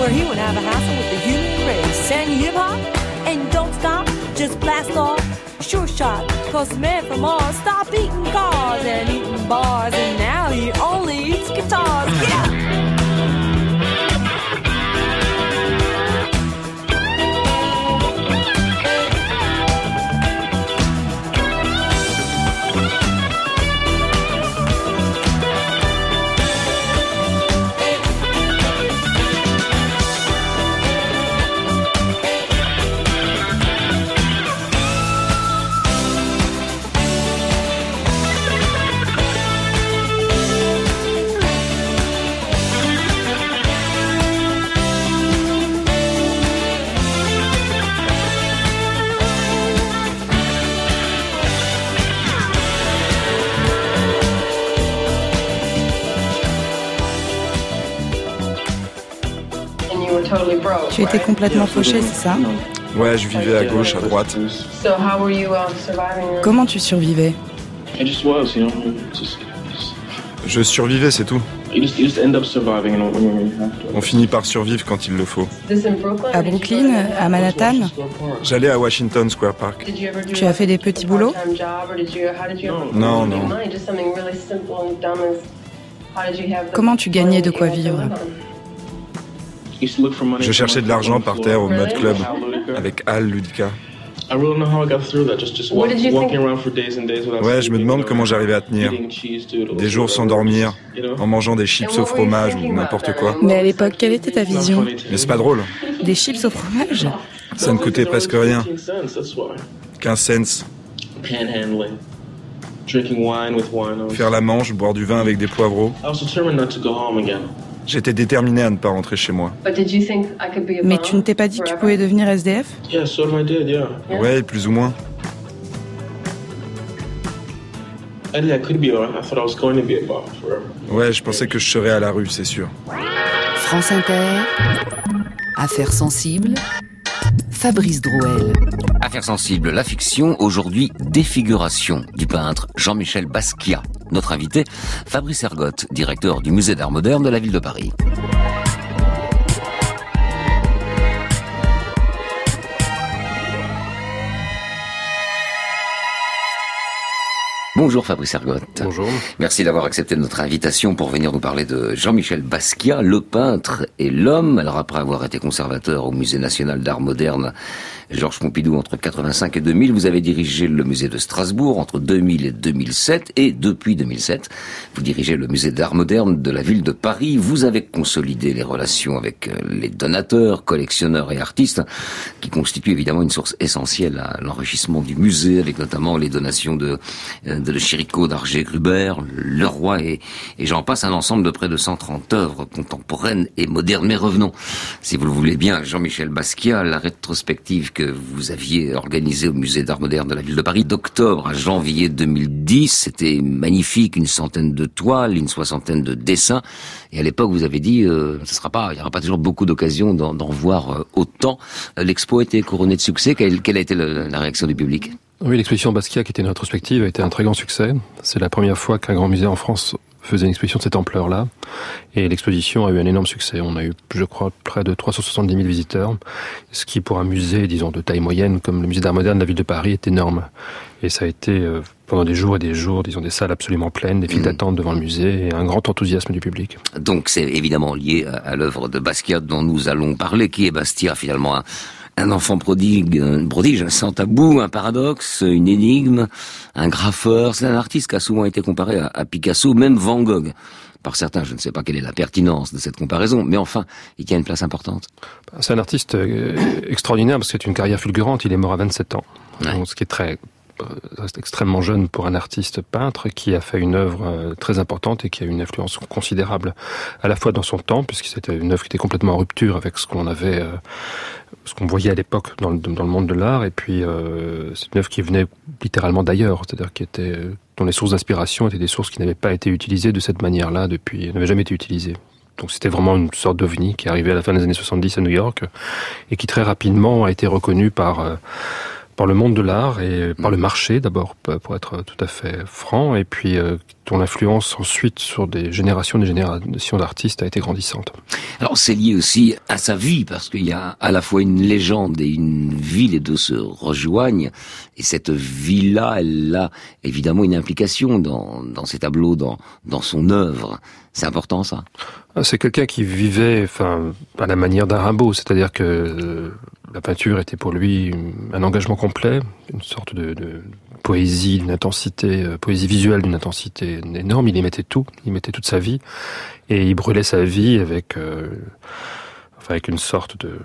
where he won't have a hassle with the human race. And you hip hop, and you don't stop, just blast off. Sure shot, cause the man from Mars stopped eating cars and eating bars, and now he only eats guitars. Yeah! Tu étais complètement fauché, c'est ça? Ouais, je vivais à gauche, à droite. Comment tu survivais? Je survivais, c'est tout. On finit par survivre quand il le faut. À Brooklyn, à Manhattan? J'allais à Washington Square Park. Tu as fait des petits boulots? Non, non. Comment tu gagnais de quoi vivre? Je cherchais de l'argent par terre au Mud Club avec Al Ludica. Ouais, je me demande comment j'arrivais à tenir. Des jours sans dormir, en mangeant des chips au fromage ou n'importe quoi. Mais à l'époque, quelle était ta vision? Mais c'est pas drôle. Des chips au fromage? Ça ne coûtait presque rien. quinze cents. Faire la manche, boire du vin avec des poivreaux. J'étais déterminé à ne pas rentrer chez moi. Mais tu ne t'es pas dit que tu pouvais devenir S D F? Ouais, plus ou moins. Ouais, je pensais que je serais à la rue, c'est sûr. France Inter, Affaires sensibles, Fabrice Drouel. Affaires sensibles, la fiction, aujourd'hui défiguration du peintre Jean-Michel Basquiat. Notre invité, Fabrice Ergotte, directeur du Musée d'Art Moderne de la ville de Paris. Bonjour Fabrice Ergotte. Bonjour. Merci d'avoir accepté notre invitation pour venir nous parler de Jean-Michel Basquiat, le peintre et l'homme. Alors après avoir été conservateur au Musée national d'art moderne Georges Pompidou entre quatre-vingt-cinq et deux mille, vous avez dirigé le musée de Strasbourg entre deux mille et deux mille sept, et depuis deux mille sept, vous dirigez le musée d'art moderne de la ville de Paris. Vous avez consolidé les relations avec les donateurs, collectionneurs et artistes, qui constituent évidemment une source essentielle à l'enrichissement du musée, avec notamment les donations de, de Le Chirico, d'Hergé Gruber, Leroy et, et j'en passe, un ensemble de près de cent trente œuvres contemporaines et modernes. Mais revenons, si vous le voulez bien, Jean-Michel Basquiat, la rétrospective que vous aviez organisée au musée d'art moderne de la ville de Paris d'octobre à janvier deux mille dix, c'était magnifique, une centaine de toiles, une soixantaine de dessins, et à l'époque vous avez dit euh, ce sera pas, il n'y aura pas toujours beaucoup d'occasions d'en, d'en voir euh, autant. L'expo a été couronnée de succès. Quelle, quelle a été le, la réaction du public? Oui, l'exposition Basquiat, qui était une rétrospective, a été un très grand succès. C'est la première fois qu'un grand musée en France faisait une exposition de cette ampleur-là. Et l'exposition a eu un énorme succès. On a eu, je crois, près de trois cent soixante-dix mille visiteurs. Ce qui, pour un musée, disons, de taille moyenne, comme le musée d'art moderne de la ville de Paris, est énorme. Et ça a été, euh, pendant des jours et des jours, disons, des salles absolument pleines, des files mmh. d'attente devant le musée et un grand enthousiasme du public. Donc, c'est évidemment lié à, à l'œuvre de Basquiat dont nous allons parler. Qui est Basquiat, finalement? Un, un enfant prodigue, un prodige, sans tabou, un paradoxe, une énigme, un graffeur. C'est un artiste qui a souvent été comparé à, à Picasso, même Van Gogh. Par certains, je ne sais pas quelle est la pertinence de cette comparaison, mais enfin, il tient une place importante. C'est un artiste extraordinaire parce que c'est une carrière fulgurante. Il est mort à vingt-sept ans. Ouais. Donc, ce qui est très, reste extrêmement jeune pour un artiste peintre qui a fait une œuvre très importante et qui a une influence considérable à la fois dans son temps, puisque c'était une œuvre qui était complètement en rupture avec ce qu'on avait, ce qu'on voyait à l'époque dans le, dans le monde de l'art, et puis euh, c'est une œuvre qui venait littéralement d'ailleurs, c'est-à-dire qui était, dont les sources d'inspiration étaient des sources qui n'avaient pas été utilisées de cette manière-là depuis, n'avaient jamais été utilisées. Donc c'était vraiment une sorte d'ovni qui est arrivé à la fin des années soixante-dix à New York et qui très rapidement a été reconnu par euh, par le monde de l'art et par le marché d'abord, pour être tout à fait franc, et puis euh, dont l'influence ensuite sur des générations et des générations d'artistes a été grandissante. Alors c'est lié aussi à sa vie, parce qu'il y a à la fois une légende et une vie, les deux se rejoignent, et cette vie-là, elle a évidemment une implication dans, dans ses tableaux, dans, dans son œuvre. C'est important, ça? C'est quelqu'un qui vivait, enfin, à la manière d'un Rimbaud, c'est-à-dire que euh, la peinture était pour lui un engagement complet, une sorte de, de poésie d'une intensité, euh, poésie visuelle d'une intensité énorme. Il y mettait tout, il mettait toute sa vie, et il brûlait sa vie avec, euh, enfin, avec une sorte de,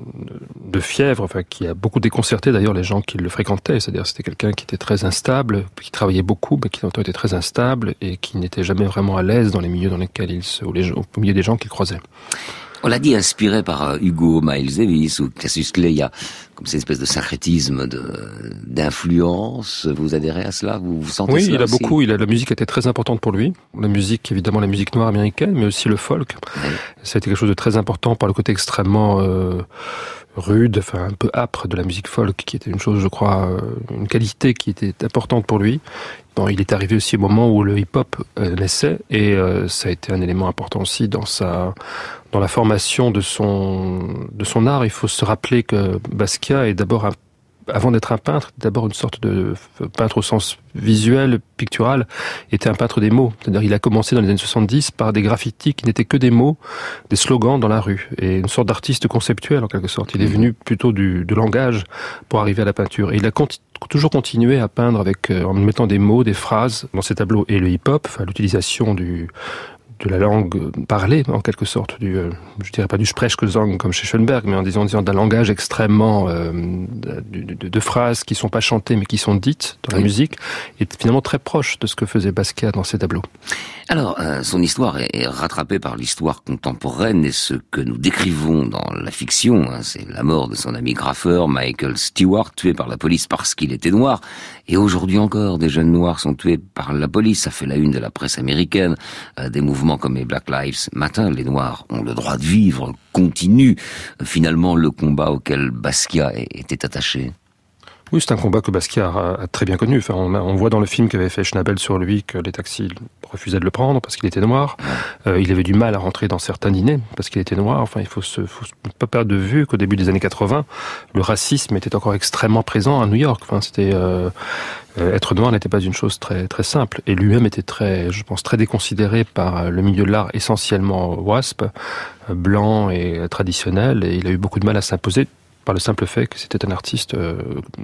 de, de fièvre, enfin, qui a beaucoup déconcerté d'ailleurs les gens qui le fréquentaient. C'est-à-dire, c'était quelqu'un qui était très instable, qui travaillait beaucoup, mais qui en même temps était très instable et qui n'était jamais vraiment à l'aise dans les milieux dans lesquels il se, ou les, au milieu des gens qu'il croisait. On l'a dit, inspiré par Hugo, Miles Davis ou Cassius Clay, il y a comme cette espèce de syncrétisme, de, d'influence. Vous adhérez à cela? Vous, vous sentez oui, cela? Oui, il a aussi? beaucoup. Il a, la musique était très importante pour lui. La musique, évidemment, la musique noire américaine, mais aussi le folk. Oui. Ça a été quelque chose de très important par le côté extrêmement euh, rude, enfin un peu âpre de la musique folk, qui était une chose, je crois, une qualité qui était importante pour lui. Bon, il est arrivé aussi au moment où le hip-hop euh, naissait, et euh, ça a été un élément important aussi dans sa, dans la formation de son, de son art. Il faut se rappeler que Basquiat est d'abord un avant d'être un peintre, d'abord une sorte de peintre au sens visuel, pictural, était un peintre des mots. C'est-à-dire il a commencé dans les années soixante-dix par des graffitis qui n'étaient que des mots, des slogans dans la rue, et une sorte d'artiste conceptuel en quelque sorte. Il est venu plutôt du, du langage pour arriver à la peinture. Et il a conti- toujours continué à peindre avec, euh, en mettant des mots, des phrases dans ses tableaux. Et le hip-hop, enfin, l'utilisation du... de la langue parlée, en quelque sorte, du, euh, je dirais pas du Sprechgesang comme chez Schoenberg, mais en disant, en disant d'un langage extrêmement euh, de, de, de phrases qui sont pas chantées mais qui sont dites dans la oui. musique, est finalement très proche de ce que faisait Basquiat dans ses tableaux. Alors, euh, son histoire est, est rattrapée par l'histoire contemporaine, et ce que nous décrivons dans la fiction, hein, c'est la mort de son ami graffeur Michael Stewart, tué par la police parce qu'il était noir. Et aujourd'hui encore, des jeunes noirs sont tués par la police. Ça fait la une de la presse américaine. Euh, des mouvements comme les Black Lives Matter, les Noirs ont le droit de vivre, continuent euh, finalement le combat auquel Basquiat était attaché. Oui, c'est un combat que Basquiat a, a très bien connu. Enfin, on, a, on voit dans le film qu'avait fait Schnabel sur lui que les taxis refusaient de le prendre parce qu'il était noir. Euh, il avait du mal à rentrer dans certains dîners parce qu'il était noir. Enfin, il faut se, faut pas perdre de vue qu'au début des années quatre-vingts, le racisme était encore extrêmement présent à New York. Enfin, c'était euh, euh, être noir n'était pas une chose très très simple. Et lui-même était très, je pense, très déconsidéré par le milieu de l'art, essentiellement WASP, euh, blanc et traditionnel. Et il a eu beaucoup de mal à s'imposer, par le simple fait que c'était un artiste euh,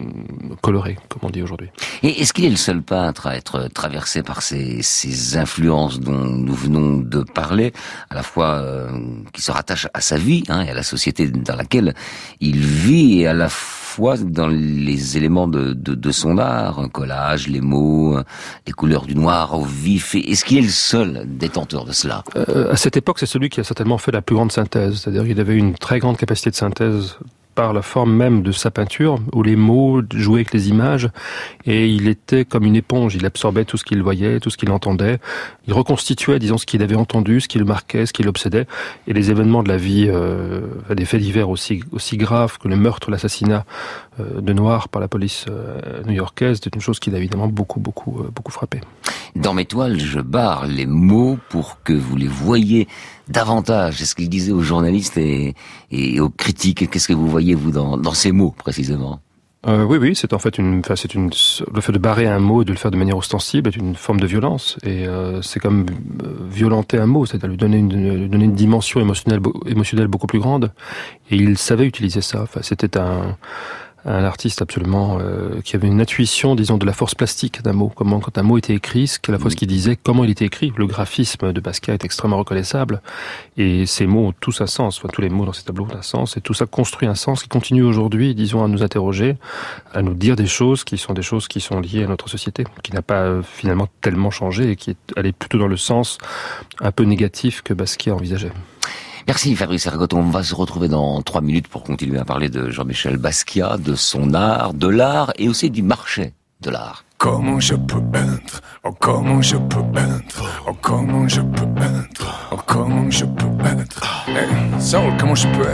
coloré, comme on dit aujourd'hui. Et est-ce qu'il est le seul peintre à être traversé par ces, ces influences dont nous venons de parler, à la fois euh, qui se rattachent à sa vie hein, et à la société dans laquelle il vit, et à la fois dans les éléments de, de, de son art, un collage, les mots, les couleurs du noir au vif. Et est-ce qu'il est le seul détenteur de cela ? euh, À cette époque, c'est celui qui a certainement fait la plus grande synthèse. C'est-à-dire qu'il avait une très grande capacité de synthèse par la forme même de sa peinture, où les mots jouaient avec les images, et il était comme une éponge, il absorbait tout ce qu'il voyait, tout ce qu'il entendait, il reconstituait, disons, ce qu'il avait entendu, ce qui le marquait, ce qui l'obsédait, et les événements de la vie, euh, des faits divers aussi, aussi graves que le meurtre, l'assassinat euh, de Noirs par la police euh, new-yorkaise, c'était une chose qui l'a évidemment beaucoup, beaucoup, euh, beaucoup frappé. Dans mes toiles, je barre les mots pour que vous les voyiez davantage. C'est ce qu'il disait aux journalistes et, et aux critiques. Qu'est-ce que vous voyez, vous, dans, dans ces mots, précisément ? Euh, oui, oui, c'est en fait une, enfin, c'est une, le fait de barrer un mot et de le faire de manière ostensible est une forme de violence. Et euh, c'est comme euh, violenter un mot, c'est-à-dire lui donner une, lui donner une dimension émotionnelle, émotionnelle beaucoup plus grande. Et il savait utiliser ça. Enfin, c'était un, un artiste absolument euh, qui avait une intuition, disons, de la force plastique d'un mot. Comment, quand un mot était écrit, ce qu'à la fois ce qu'il disait, comment il était écrit. Le graphisme de Basquiat est extrêmement reconnaissable, et ces mots ont tous un sens. Enfin, tous les mots dans ces tableaux ont un sens, et tout ça construit un sens qui continue aujourd'hui, disons, à nous interroger, à nous dire des choses qui sont des choses qui sont liées à notre société, qui n'a pas euh, finalement tellement changé, et qui est allée plutôt dans le sens un peu négatif que Basquiat envisageait. Merci Fabrice Ergotte, on va se retrouver dans trois minutes pour continuer à parler de Jean-Michel Basquiat, de son art, de l'art et aussi du marché de l'art. Comment je peux être, oh comment je peux être, oh comment je peux être, oh comment je peux être. Hey, Saul, comment je peux être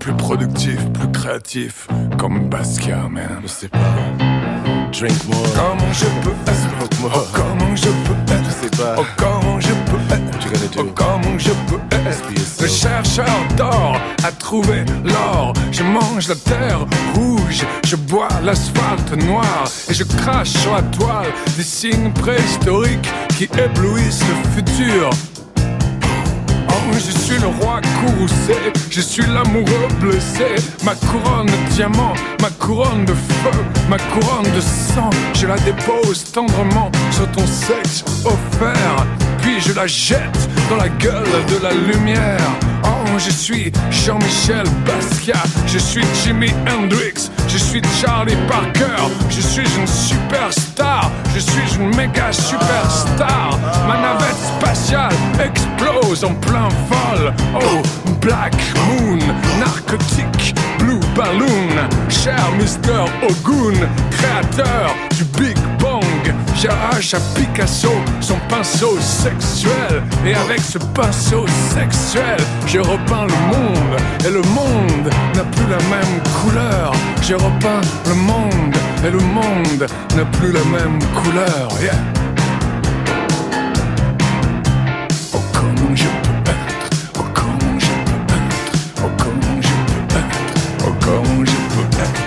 plus productif, plus créatif, comme Basquiat, man. Je sais pas. Drink more. Comment je peux être? Smoke more. Oh, comment je peux être? Je sais pas. Oh, comment je peux être? Tu connais tout. Oh, comment je peux être? Le chercheur d'or a trouvé l'or. Je mange la terre rouge, je bois l'asphalte noir et je crache sur la toile des signes préhistoriques qui éblouissent le futur. Oh, je suis le roi courroucé, je suis l'amoureux blessé. Ma couronne de diamant, ma couronne de feu, ma couronne de sang, je la dépose tendrement sur ton sexe offert. Puis je la jette dans la gueule de la lumière. Oh, je suis Jean-Michel Basquiat, je suis Jimi Hendrix, je suis Charlie Parker, je suis une superstar, je suis une méga superstar. Ma navette spatiale explose en plein vol. Oh, Black Moon, narcotique, Blue Balloon, cher mister Ogun, créateur du Big Bang. J'arrache à Picasso son pinceau sexuel, et avec ce pinceau sexuel, je repeins le monde, et le monde n'a plus la même couleur. Je repeins le monde, et le monde n'a plus la même couleur. Yeah. Oh, comment je peux être? Oh, comment je peux être? Oh, comment je peux être? Oh, comment je peux être?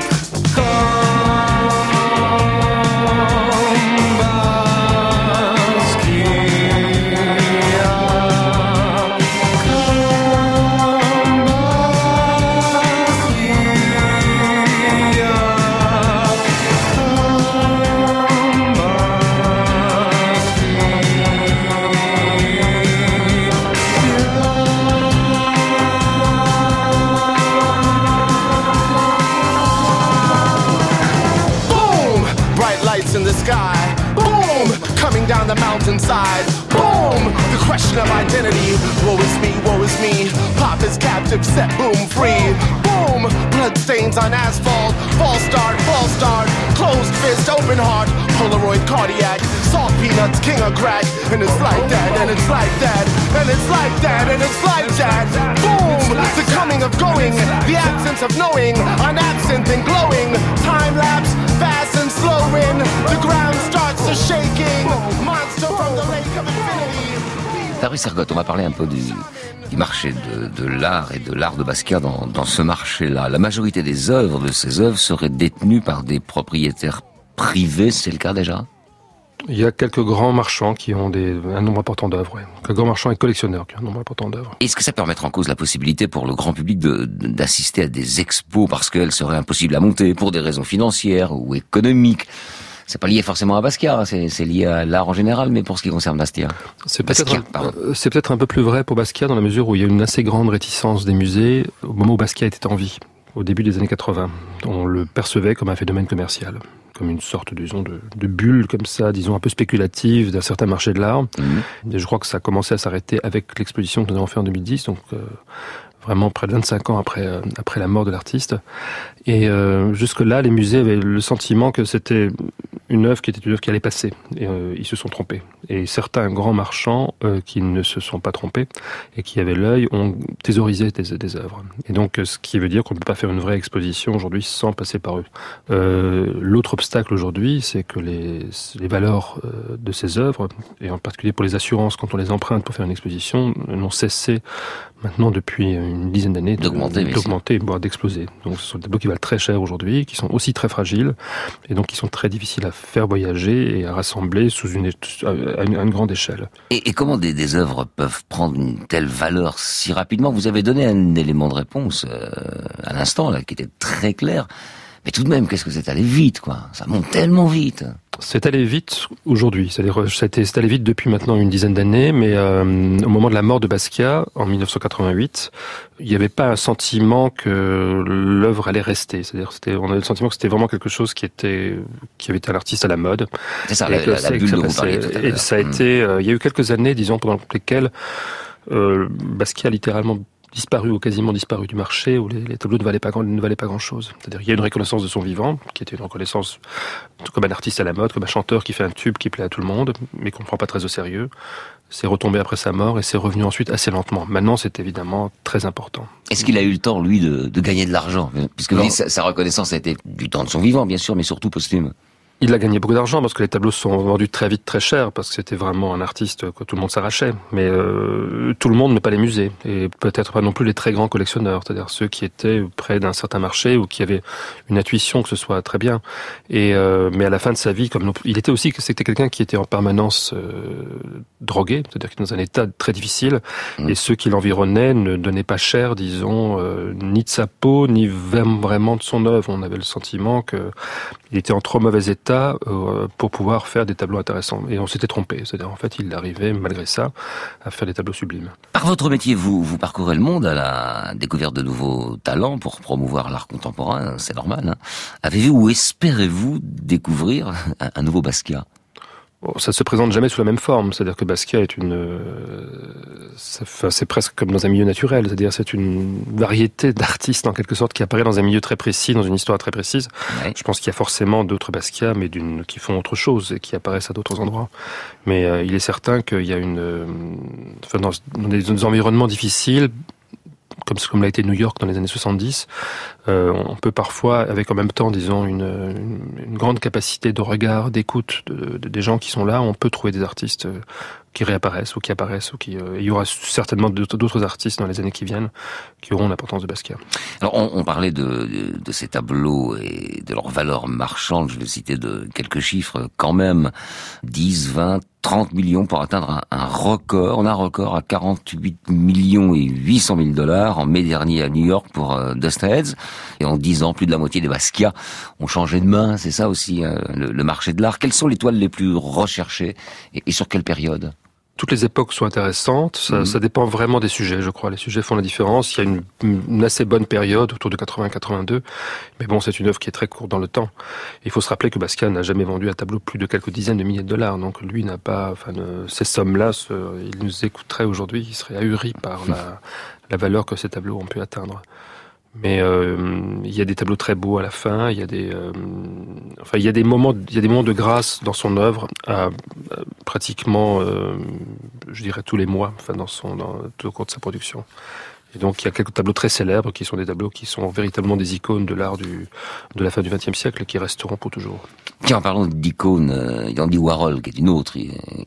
Down the mountainside, boom, the question of identity. Woe is me, woe is me. Pop is captive, set boom free. Boom, blood stains on asphalt. False start, false start. Closed fist, open heart. Polaroid cardiac. Salt peanuts, king of crack. And it's like that, and it's like that. And it's like that, and it's like that. Boom, the coming of going. The absence of knowing. An absinthe and glowing. Time lapse, fast and slowing. The ground starts to shaking. Monster from the lake of infinity. Fabrice Ergotte, on va parler un peu du, du marché de, de l'art et de l'art de Basquiat dans, dans ce marché-là. La majorité des œuvres, de ces œuvres, seraient détenues par des propriétaires privés, c'est le cas déjà ? Il y a quelques grands marchands qui ont des, un nombre important d'œuvres, ouais. Quelques grands marchands et collectionneurs qui ont un nombre important d'œuvres. Est-ce que ça peut remettre en cause la possibilité pour le grand public de, d'assister à des expos parce qu'elles seraient impossibles à monter pour des raisons financières ou économiques ? C'est pas lié forcément à Basquiat, c'est, c'est lié à l'art en général, mais pour ce qui concerne Basquiat. C'est peut-être, Basquiat, un, c'est peut-être un peu plus vrai pour Basquiat dans la mesure où il y a une assez grande réticence des musées au moment où Basquiat était en vie, au début des années quatre-vingts. On le percevait comme un phénomène commercial, comme une sorte, disons, de, de bulle comme ça, disons, un peu spéculative d'un certain marché de l'art. Mmh. Et je crois que ça a commencé à s'arrêter avec l'exposition que nous avons fait en deux mille dix, donc euh, vraiment près de vingt-cinq ans après, euh, après la mort de l'artiste. Et euh, jusque-là, les musées avaient le sentiment que c'était une œuvre qui était une œuvre qui allait passer. Et euh, ils se sont trompés. Et certains grands marchands euh, qui ne se sont pas trompés et qui avaient l'œil ont thésaurisé des, des œuvres. Et donc, ce qui veut dire qu'on ne peut pas faire une vraie exposition aujourd'hui sans passer par eux. Euh, l'autre obstacle aujourd'hui, c'est que les, les valeurs euh, de ces œuvres, et en particulier pour les assurances quand on les emprunte pour faire une exposition, n'ont cessé maintenant depuis une dizaine d'années d'augmenter, de, d'augmenter voire d'exploser. Donc ce sont des tableaux qui valent très cher aujourd'hui, qui sont aussi très fragiles, et donc qui sont très difficiles à faire voyager et à rassembler sous une, à une, à une grande échelle. Et, et comment des, des œuvres peuvent prendre une telle valeur si rapidement ? Vous avez donné un élément de réponse euh, à l'instant, là, qui était très clair. Mais tout de même, qu'est-ce que c'est allé vite, quoi. Ça monte tellement vite. C'est allé vite aujourd'hui, c'est-à-dire c'était, c'est allé vite depuis maintenant une dizaine d'années, mais euh, au moment de la mort de Basquiat, en dix-neuf cent quatre-vingt-huit, il n'y avait pas un sentiment que l'œuvre allait rester. C'est-à-dire, c'était, on avait le sentiment que c'était vraiment quelque chose qui était, qui avait été un artiste à la mode. C'est ça, la, la, la bulle dont vous parliez tout à l'heure. Et ça a mmh. été, euh, il y a eu quelques années, disons, pendant lesquelles euh, Basquiat a littéralement disparu ou quasiment disparu du marché, où les, les tableaux ne valaient pas, ne valaient pas grand-chose. C'est-à-dire qu'il y a une reconnaissance de son vivant, qui était une reconnaissance comme un artiste à la mode, comme un chanteur qui fait un tube qui plaît à tout le monde, mais qu'on ne prend pas très au sérieux. c'est retombé après sa mort et c'est revenu ensuite assez lentement. Maintenant, c'est évidemment très important. Est-ce qu'il a eu le temps, lui, de, de gagner de l'argent? Puisque vous dites, sa, sa reconnaissance a été du temps de son vivant, bien sûr, mais surtout posthume. Il a gagné beaucoup d'argent parce que les tableaux sont vendus très vite, très cher, parce que c'était vraiment un artiste que tout le monde s'arrachait. Mais euh, tout le monde, mais pas les musées, et peut-être pas non plus les très grands collectionneurs, c'est-à-dire ceux qui étaient près d'un certain marché ou qui avaient une intuition que ce soit très bien. Et euh, mais à la fin de sa vie, comme il était aussi, c'était quelqu'un qui était en permanence euh, drogué, c'est-à-dire qu'il était dans un état très difficile, mmh. et ceux qui l'environnaient ne donnaient pas cher, disons, euh, ni de sa peau, ni vraiment de son œuvre. On avait le sentiment que il était en trop mauvais état pour pouvoir faire des tableaux intéressants. Et on s'était trompé. C'est-à-dire, en fait, il arrivait, malgré ça, à faire des tableaux sublimes. Par votre métier, vous, vous parcourez le monde à la découverte de nouveaux talents pour promouvoir l'art contemporain, c'est normal. Hein. Avez-vous ou espérez-vous découvrir un, un nouveau Basquiat ? Bon, ça se présente jamais sous la même forme, c'est-à-dire que Basquiat est une, euh, c'est, c'est presque comme dans un milieu naturel, c'est-à-dire c'est une variété d'artistes en quelque sorte qui apparaît dans un milieu très précis, dans une histoire très précise. Ouais. Je pense qu'il y a forcément d'autres Basquiat, mais d'une, qui font autre chose et qui apparaissent à d'autres endroits. Mais euh, il est certain qu'il y a une, euh, enfin, dans, dans des, des environnements difficiles, comme comme l'a été New York dans les années soixante-dix, euh, on peut parfois, avec en même temps, disons, une, une, une grande capacité de regard, d'écoute de, de, des gens qui sont là, on peut trouver des artistes qui réapparaissent ou qui apparaissent. Ou qui, euh, il y aura certainement d'autres, d'autres artistes dans les années qui viennent qui auront l'importance de Basquiat. Alors, on, on parlait de, de, de ces tableaux et de leur valeur marchande. Je vais citer de quelques chiffres quand même. dix, vingt, trente millions pour atteindre un, un record. On a un record à quarante-huit millions et huit cent mille dollars en mai dernier à New York pour euh, Dust Heads. Et en dix ans, plus de la moitié des Basquiat ont changé de main. C'est ça aussi, euh, le, le marché de l'art. Quelles sont les toiles les plus recherchées et, et sur quelle période ? Toutes les époques sont intéressantes, ça, mmh. ça dépend vraiment des sujets, je crois. Les sujets font la différence. Il y a une, une assez bonne période, autour de quatre-vingts quatre-vingt-deux, mais bon, c'est une œuvre qui est très courte dans le temps. Il faut se rappeler que Basquiat n'a jamais vendu un tableau plus de quelques dizaines de milliers de dollars, donc lui n'a pas, enfin, ne, ces sommes-là, ce, il nous écouterait aujourd'hui, il serait ahuri par la, la valeur que ces tableaux ont pu atteindre. Mais euh, il y a des tableaux très beaux à la fin. Il y a des, euh, enfin, il y a des moments, il y a des moments de grâce dans son œuvre, à, à pratiquement, euh, je dirais tous les mois, enfin dans son, dans, tout au cours de sa production. Et donc il y a quelques tableaux très célèbres qui sont des tableaux qui sont véritablement des icônes de l'art du, de la fin du vingtième siècle, qui resteront pour toujours. Tiens, en parlant d'icônes, euh, Andy Warhol, qui est une autre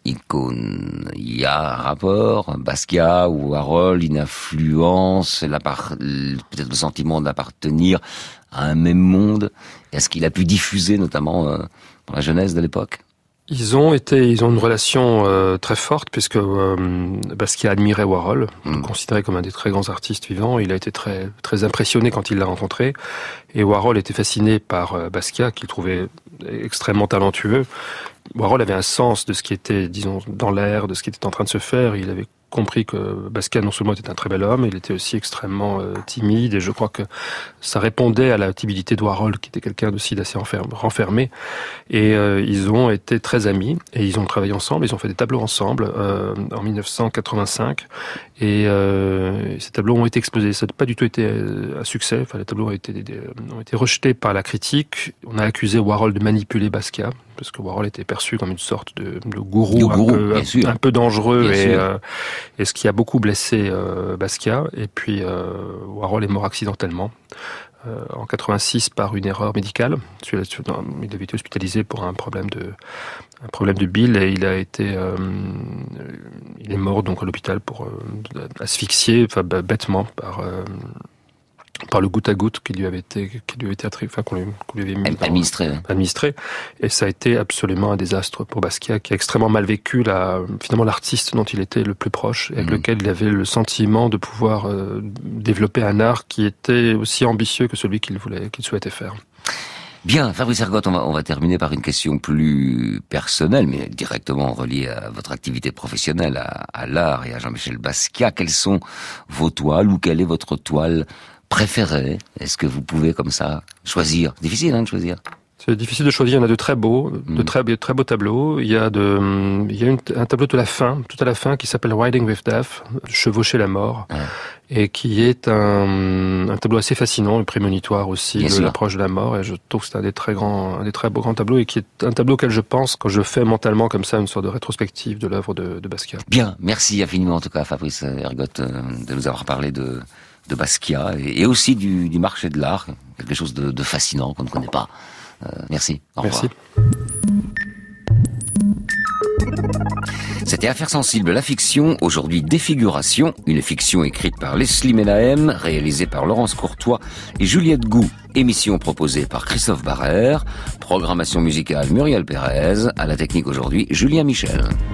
icône, il y a un rapport, Basquiat ou Warhol, une influence, la part, peut-être le sentiment d'appartenir à un même monde. Est-ce qu'il a pu diffuser, notamment euh, pour la jeunesse de l'époque ? Ils ont été, ils ont une relation euh, très forte puisque euh, Basquiat admirait Warhol, mmh. considéré comme un des très grands artistes vivants. Il a été très très impressionné quand il l'a rencontré, et Warhol était fasciné par euh, Basquiat, qu'il trouvait extrêmement talentueux. Warhol avait un sens de ce qui était, disons, dans l'air, de ce qui était en train de se faire. Il avait compris que Basquiat non seulement était un très bel homme, il était aussi extrêmement euh, timide, et je crois que ça répondait à la timidité de Warhol, qui était quelqu'un aussi d'assez renfermé. Et euh, ils ont été très amis, et ils ont travaillé ensemble, ils ont fait des tableaux ensemble euh, en dix-neuf cent quatre-vingt-cinq, et euh, ces tableaux ont été exposés. Ça n'a pas du tout été un succès, enfin les tableaux ont été, des, ont été rejetés par la critique. On a accusé Warhol de manipuler Basquiat, parce que Warhol était perçu comme une sorte de, de gourou, gourou un, peu, un, un peu dangereux, et, euh, et ce qui a beaucoup blessé euh, Basquiat. Et puis euh, Warhol est mort accidentellement euh, en quatre-vingt-six par une erreur médicale. Il avait été hospitalisé pour un problème de un problème de bile, et il a été euh, il est mort donc à l'hôpital pour euh, asphyxié, enfin bêtement par euh, par le goutte à goutte qui lui avait été, qui lui avait été attribué, enfin qu'on lui, qu'on lui avait mis administré. Dans, administré. Et ça a été absolument un désastre pour Basquiat, qui a extrêmement mal vécu la, finalement l'artiste dont il était le plus proche, et avec mmh. lequel il avait le sentiment de pouvoir euh, développer un art qui était aussi ambitieux que celui qu'il voulait, qu'il souhaitait faire. Bien, Fabrice Ergotte, on va, on va terminer par une question plus personnelle, mais directement reliée à votre activité professionnelle, à, à l'art et à Jean-Michel Basquiat. Quelles sont vos toiles, ou quelle est votre toile préférée? Est-ce que vous pouvez comme ça choisir? Difficile, hein, de choisir. C'est difficile de choisir. Il y en a de très beaux, de très, de très beaux tableaux. Il y a de, il y a une, un tableau de la fin, tout à la fin, qui s'appelle Riding with Death, chevaucher la mort, ouais. et qui est un, un tableau assez fascinant, et prémonitoire aussi Bien de sûr. l'approche de la mort. Et je trouve que c'est un des très grands, un des très beaux grands tableaux, et qui est un tableau auquel je pense quand je fais mentalement comme ça une sorte de rétrospective de l'œuvre de, de Basquiat. Bien, merci infiniment en tout cas, Fabrice Ergotte, de nous avoir parlé de, de Basquiat et, et aussi du, du marché de l'art, quelque chose de, de fascinant qu'on ne connaît pas. Euh, merci. Au revoir. Merci. C'était Affaires sensibles, la fiction, aujourd'hui Défiguration, une fiction écrite par Leslie Menahem, réalisée par Laurence Courtois et Juliette Gou. Émission proposée par Christophe Barrère, programmation musicale Muriel Pérez, à la technique aujourd'hui Julien Michel.